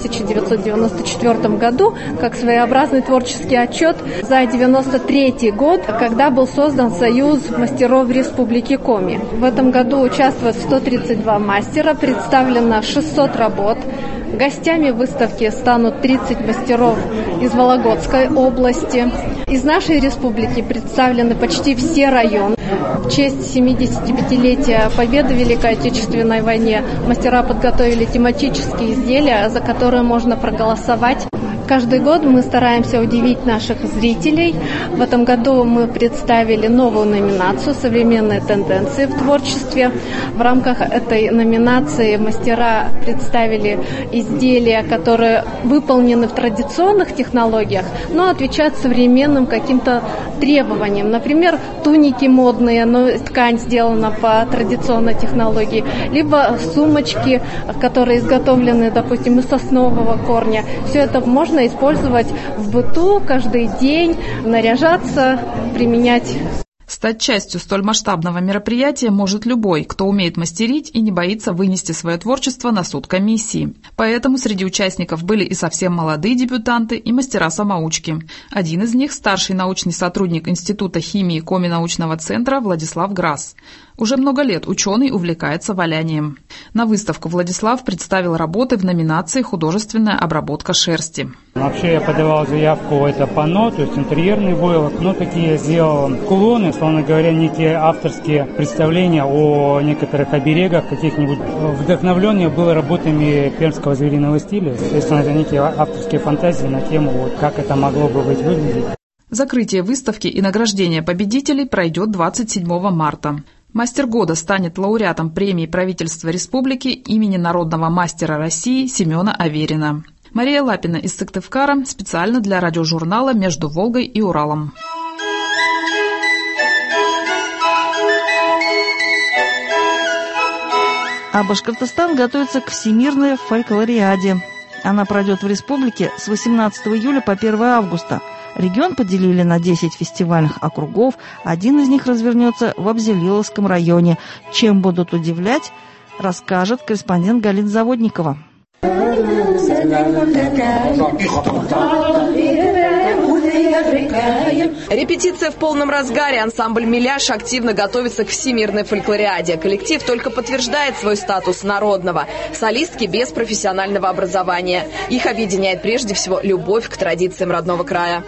1994 году как своеобразный творческий отчет за 93-й год, когда был создан Союз мастеров Республики Коми. В этом году участвуют 132 мастера, представлено 600 работ. Гостями выставки станут 30 мастеров из Вологодской области. Из нашей республики представлены почти все районы. В честь 75-летия Победы в Великой Отечественной войне мастера подготовили тематические изделия, за которые можно проголосовать. Каждый год мы стараемся удивить наших зрителей. В этом году мы представили новую номинацию «Современные тенденции в творчестве». В рамках этой номинации мастера представили изделия, которые выполнены в традиционных технологиях, но отвечают современным каким-то требованиям. Например, туники модные, но ткань сделана по традиционной технологии, либо сумочки, которые изготовлены, допустим, из соснового корня. Все это можно использовать в быту каждый день, наряжаться, применять. Стать частью столь масштабного мероприятия может любой, кто умеет мастерить и не боится вынести свое творчество на суд комиссии. Поэтому среди участников были и совсем молодые дебютанты, и мастера-самоучки. Один из них – старший научный сотрудник Института химии Коми научного центра Владислав Грасс. Уже много лет ученый увлекается валянием. На выставку Владислав представил работы в номинации «Художественная обработка шерсти». Вообще я подавал заявку, это панно, то есть интерьерный войлок, но такие я сделал кулоны, словно говоря, некие авторские представления о некоторых оберегах каких-нибудь. Вдохновлен я был работами пермского звериного стиля, соответственно, это некие авторские фантазии на тему, как это могло бы быть выглядеть. Закрытие выставки и награждение победителей пройдет 27 марта. Мастер года станет лауреатом премии правительства республики имени народного мастера России Семена Аверина. Мария Лапина из Сыктывкара специально для радиожурнала «Между Волгой и Уралом». А Башкортостан готовится к Всемирной фольклориаде. Она пройдет в республике с 18 июля по 1 августа. Регион поделили на 10 фестивальных округов. Один из них развернется в Абзелиловском районе. Чем будут удивлять, расскажет корреспондент Галина Заводникова. Репетиция в полном разгаре. Ансамбль «Миляж» активно готовится к Всемирной фольклориаде. Коллектив только подтверждает свой статус народного. Солистки без профессионального образования. Их объединяет прежде всего любовь к традициям родного края.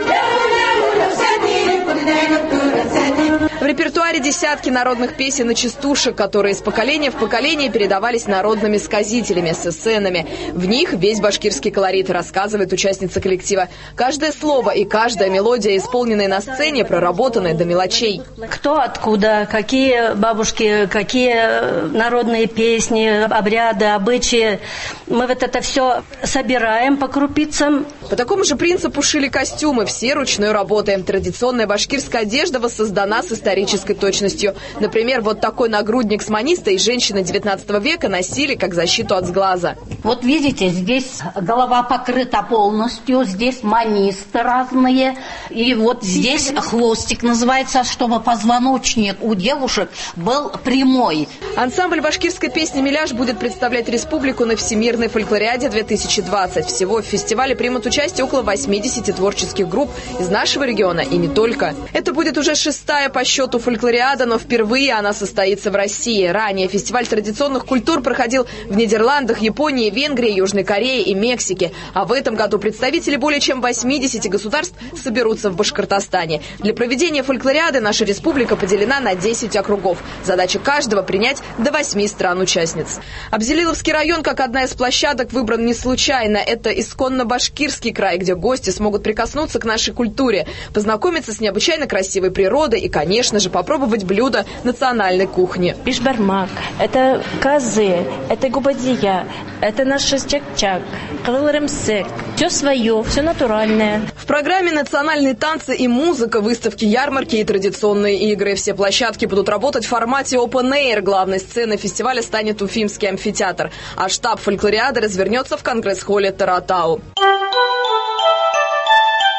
В репертуаре десятки народных песен и частушек, которые из поколения в поколение передавались народными сказителями, с сценами. В них весь башкирский колорит, рассказывает участница коллектива. Каждое слово и каждая мелодия, исполненные на сцене, проработаны до мелочей. Кто откуда, какие бабушки, какие народные песни, обряды, обычаи. Мы вот это все собираем по крупицам. По такому же принципу шили костюмы, все ручной работы. Традиционная башкирская одежда воссоздана с исторической точностью. Например, вот такой нагрудник с манистой женщины 19 века носили как защиту от сглаза. Вот видите, здесь голова покрыта полностью, здесь манисты разные. И вот здесь хвостик называется, чтобы позвоночник у девушек был прямой. Ансамбль башкирской песни «Миляж» будет представлять республику на Всемирной фольклориаде 2020. Всего в фестивале примут участие около 80 творческих групп из нашего региона и не только. Это будет уже 6-я по счету фольклориада, но впервые она состоится в России. Ранее фестиваль традиционных культур проходил в Нидерландах, Японии, Венгрии, Южной Корее и Мексике. А в этом году представители более чем 80 государств соберутся в Башкортостане. Для проведения фольклориады наша республика поделена на 10 округов. Задача каждого – принять до 8 стран-участниц. Абзелиловский район, как одна из площадок, выбран не случайно. Это исконно башкирский край, где гости смогут прикоснуться к нашей культуре, познакомиться с необычайно красивой природой и, конечно же, попробовать блюда национальной кухни. Бишбармак, это козы, это губадия, это наш чак-чак, калырымсык. Все свое, все натуральное. В программе национальные танцы и музыка, выставки, ярмарки и традиционные игры. Все площадки будут работать в формате Open Air. Главной сценой фестиваля станет Уфимский амфитеатр, а штаб фольклориады развернется в конгресс-холле Таратау.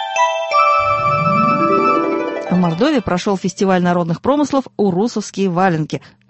В Мордовии прошел фестиваль народных промыслов «Урусовские валенки».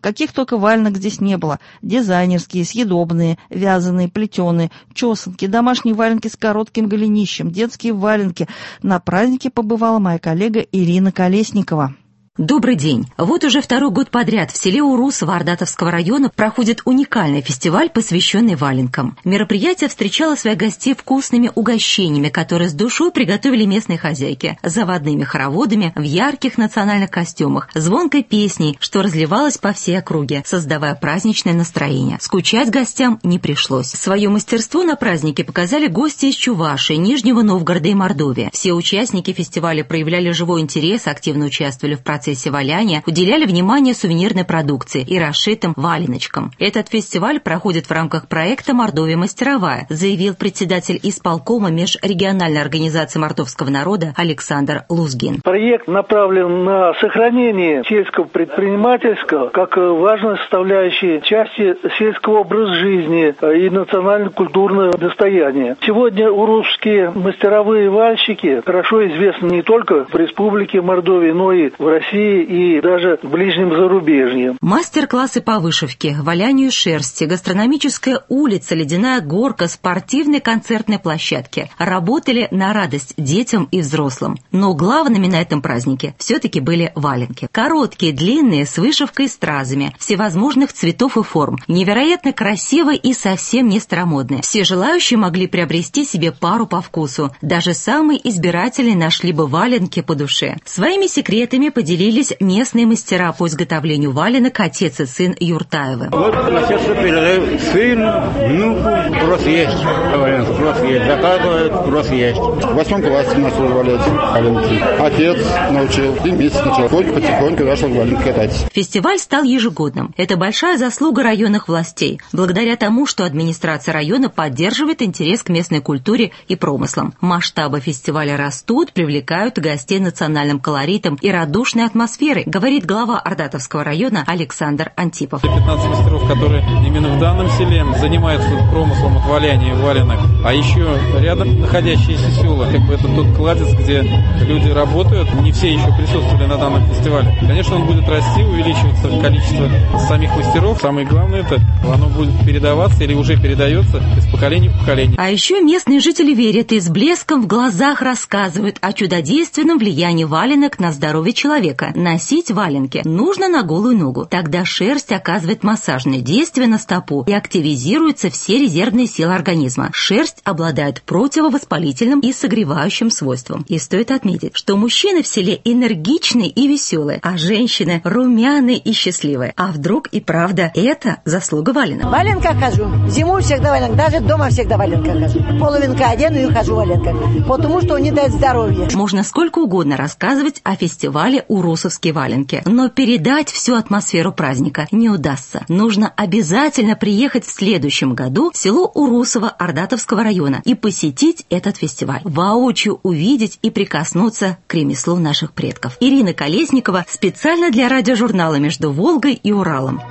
Каких только валенок здесь не было. Дизайнерские, съедобные, вязаные, плетеные, чесанки, домашние валенки с коротким голенищем, детские валенки. На празднике побывала моя коллега Ирина Колесникова. Добрый день. Вот уже второй год подряд в селе Урусово Ардатовского района проходит уникальный фестиваль, посвященный валенкам. Мероприятие встречало своих гостей вкусными угощениями, которые с душой приготовили местные хозяйки, заводными хороводами в ярких национальных костюмах, звонкой песней, что разливалось по всей округе, создавая праздничное настроение. Скучать гостям не пришлось. Свое мастерство на празднике показали гости из Чувашии, Нижнего Новгорода и Мордовии. Все участники фестиваля проявляли живой интерес, активно участвовали в процессе валяния, уделяли внимание сувенирной продукции и расшитым валеночкам. Этот фестиваль проходит в рамках проекта «Мордовия мастеровая», заявил председатель исполкома межрегиональной организации мордовского народа Александр Лузгин. Проект направлен на сохранение сельского предпринимательского как важной составляющей части сельского образа жизни и национально-культурного достояния. Сегодня урусские мастеровые вальщики хорошо известны не только в Республике Мордовия, но и в России и даже в ближнем зарубежье. Мастер-классы по вышивке, валянию шерсти, гастрономическая улица, ледяная горка, спортивные концертные площадки работали на радость детям и взрослым. Но главными на этом празднике все-таки были валенки. Короткие, длинные, с вышивкой и стразами, всевозможных цветов и форм, невероятно красивые и совсем не старомодные. Все желающие могли приобрести себе пару по вкусу. Даже самые избирательные нашли бы валенки по душе. Своими секретами поделились местные мастера по изготовлению валенок, отец и сын Юртаевы. Вот наследство передаю сыну, внуку, просто есть валенки, просто есть, заказывают, просто есть. В 8 классе начал валять валенки. Отец научил, и месяц начал. Потихоньку начал валенки катать. Фестиваль стал ежегодным. Это большая заслуга районных властей. Благодаря тому, что администрация района поддерживает интерес к местной культуре и промыслам. Масштабы фестиваля растут, привлекают гостей национальным колоритом и радушной атмосферой, говорит глава Ардатовского района Александр Антипов. 15 мастеров, которые именно в данном селе занимаются промыслом от валяния валенок, а еще рядом находящиеся села, это тот кладезь, где люди работают, не все еще присутствовали на данном фестивале. Конечно, он будет расти, увеличиваться количество самих мастеров. Самое главное, это оно будет передаваться или уже передается из поколения в поколение. А еще местные жители верят и с блеском в глазах рассказывают о чудодейственном влиянии валенок на здоровье человека. Носить валенки нужно на голую ногу. Тогда шерсть оказывает массажное действие на стопу и активизируются все резервные силы организма. Шерсть обладает противовоспалительным и согревающим свойством. И стоит отметить, что мужчины в селе энергичные и веселые, а женщины румяные и счастливые. А вдруг и правда это заслуга валенок? Валенка хожу. Зимой всегда валенка. Даже дома всегда валенка хожу. Половинка одену и хожу в валенках. Потому что они дают здоровье. Можно сколько угодно рассказывать о фестивале «Урусовские валенки», но передать всю атмосферу праздника не удастся. Нужно обязательно приехать в следующем году в село Урусово Ардатовского района и посетить этот фестиваль. Воочию увидеть и прикоснуться к ремеслу наших предков. Ирина Колесникова специально для радиожурнала «Между Волгой и Уралом».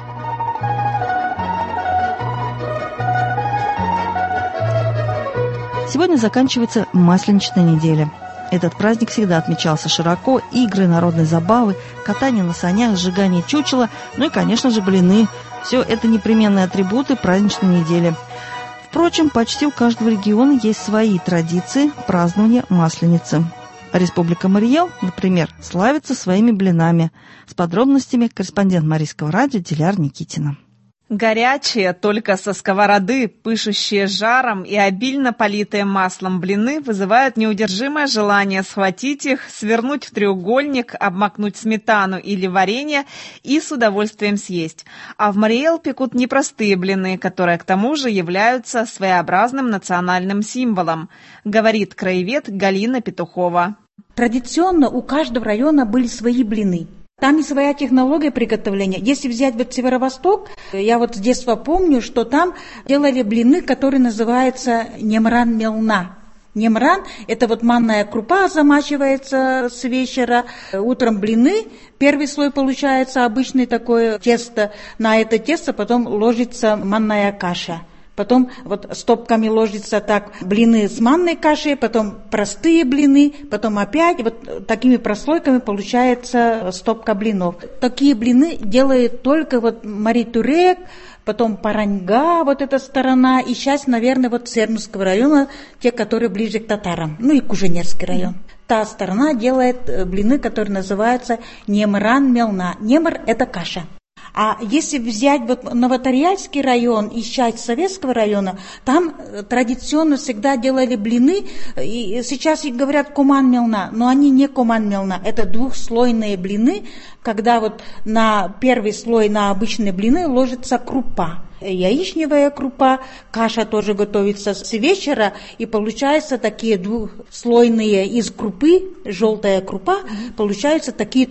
Сегодня заканчивается Масленичная неделя. Этот праздник всегда отмечался широко. Игры, народные забавы, катание на санях, сжигание чучела, ну и, конечно же, блины. Все это непременные атрибуты праздничной недели. Впрочем, почти у каждого региона есть свои традиции празднования Масленицы. Республика Марий-Эл, например, славится своими блинами. С подробностями корреспондент Марийского радио Диляра Никитина. Горячие, только со сковороды, пышущие жаром и обильно политые маслом блины вызывают неудержимое желание схватить их, свернуть в треугольник, обмакнуть сметану или варенье и с удовольствием съесть. А в Марий-Эл пекут непростые блины, которые к тому же являются своеобразным национальным символом, говорит краевед Галина Петухова. Традиционно у каждого района были свои блины. Там и своя технология приготовления. Если взять вот Северо-Восток, я вот с детства помню, что там делали блины, которые называются немран-мелна. Немран – это вот манная крупа замачивается с вечера, утром блины, первый слой получается обычное такое тесто, на это тесто потом ложится манная каша. потом вот стопками ложится так блины с манной кашей, потом простые блины, потом опять вот такими прослойками получается стопка блинов. Такие блины делает только вот Мари Турек, потом Параньга, вот эта сторона, и сейчас, наверное, вот Цернусского района, те, которые ближе к татарам, ну и Куженерский район. Та сторона делает блины, которые называются немран мелна. Немр – это каша. А если взять вот Новотарьяльский район и часть Советского района, там традиционно всегда делали блины, и сейчас их говорят куман мелна, но они не куман мелна, это двухслойные блины, когда вот на первый слой, на обычные блины ложится крупа. Яичневая крупа, каша тоже готовится с вечера, и получаются такие двухслойные из крупы, желтая крупа, получаются такие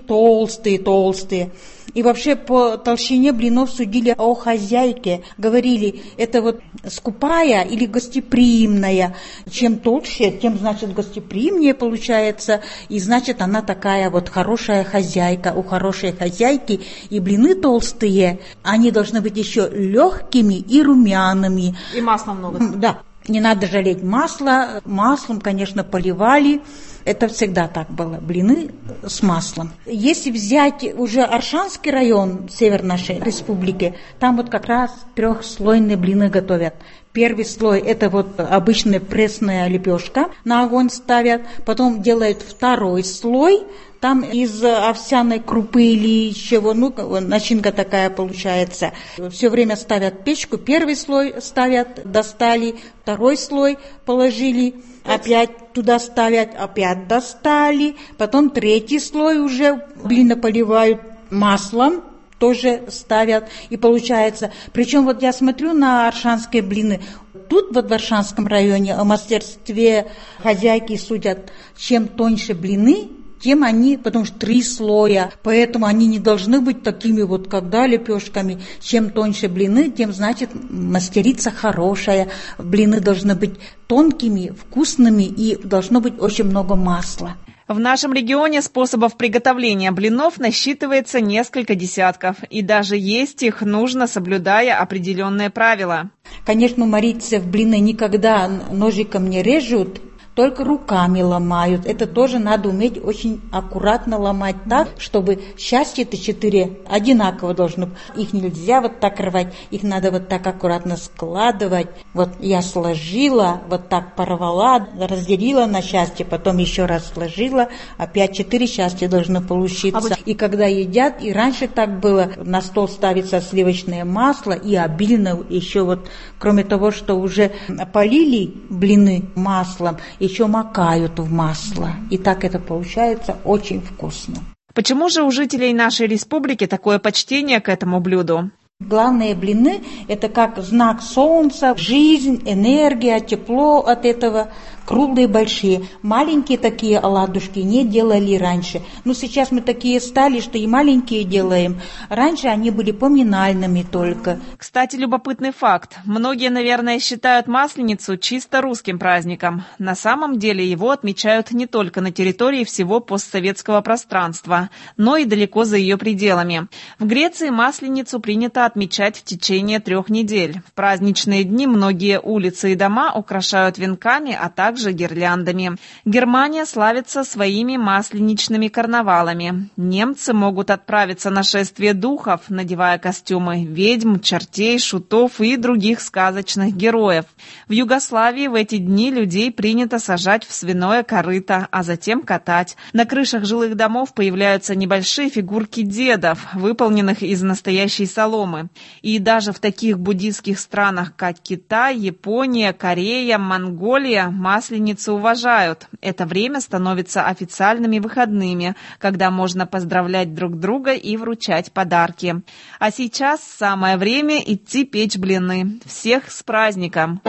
толстые. И вообще по толщине блинов судили о хозяйке, говорили, это вот скупая или гостеприимная. Чем толще, тем, значит, гостеприимнее получается, и значит, она такая вот хорошая хозяйка. У хорошей хозяйки и блины толстые, они должны быть еще легкими и румяными. И масла много. Да, не надо жалеть масла, маслом, конечно, поливали. Это всегда так было, блины с маслом. Если взять уже Аршанский район, север нашей республики, там вот как раз трехслойные блины готовят. Первый слой – это вот обычная пресная лепешка, на огонь ставят, потом делают второй слой, там из овсяной крупы или чего, ну, начинка такая получается. Все время ставят печку, первый слой ставят, достали, второй слой положили, опять туда ставят, опять достали, потом третий слой уже блины поливают маслом, тоже ставят, и получается. Причем вот я смотрю на аршанские блины, тут вот в Аршанском районе о мастерстве хозяйки судят, чем тоньше блины, тем они, потому что 3 слоя, поэтому они не должны быть такими вот, когда лепешками. Чем тоньше блины, тем, значит, мастерица хорошая. Блины должны быть тонкими, вкусными и должно быть очень много масла. В нашем регионе способов приготовления блинов насчитывается несколько десятков, и даже есть их нужно, соблюдая определенные правила. Конечно, марийцы в блины никогда ножиком не режут, только руками ломают. Это тоже надо уметь очень аккуратно ломать так, чтобы счастье-то 4 одинаково должно быть. Их нельзя вот так рвать, их надо вот так аккуратно складывать. Вот я сложила, вот так порвала, разделила на счастье, потом еще раз сложила, опять 4 счастья должно получиться. И когда едят, и раньше так было, на стол ставится сливочное масло и обильно еще вот, кроме того, что уже полили блины маслом, еще макают в масло. И так это получается очень вкусно. Почему же у жителей нашей республики такое почтение к этому блюду? Главные блины – это как знак солнца, жизнь, энергия, тепло от этого. Круглые, большие. Маленькие такие оладушки не делали раньше. Но сейчас мы такие стали, что и маленькие делаем. Раньше они были поминальными только. Кстати, любопытный факт. Многие, наверное, считают Масленицу чисто русским праздником. На самом деле его отмечают не только на территории всего постсоветского пространства, но и далеко за ее пределами. В Греции Масленицу принято отмечать в течение 3 недель. В праздничные дни многие улицы и дома украшают венками, а также гирляндами. Германия славится своими масленичными карнавалами. Немцы могут отправиться на шествие духов, надевая костюмы ведьм, чертей, шутов и других сказочных героев. В Югославии в эти дни людей принято сажать в свиное корыто, а затем катать. На крышах жилых домов появляются небольшие фигурки дедов, выполненных из настоящей соломы. И даже в таких буддийских странах, как Китай, Япония, Корея, Монголия, Масленицу уважают. Это время становится официальными выходными, когда можно поздравлять друг друга и вручать подарки. А сейчас самое время идти печь блины. Всех с праздником!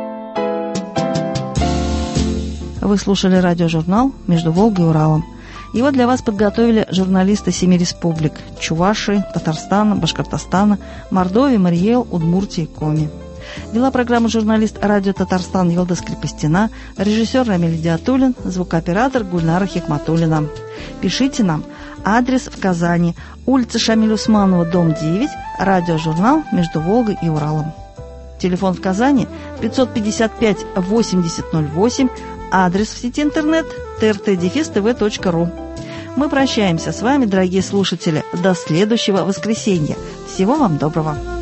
Вы слушали радиожурнал «Между Волгой и Уралом». Его для вас подготовили журналисты 7 республик – Чувашии, Татарстана, Башкортостана, Мордовии, Марий-Эл, Удмуртии, Коми. Вела программу журналист радио «Татарстан» Йылдыз Крепостина, режиссер Рамиль Диатуллин, звукооператор Гульнара Хикматуллина. Пишите нам. Адрес в Казани. Улица Шамиля Усманова, дом 9, радиожурнал «Между Волгой и Уралом». Телефон в Казани 555-8008, адрес в сети интернет trt-tv.ru. Мы прощаемся с вами, дорогие слушатели, до следующего воскресенья. Всего вам доброго.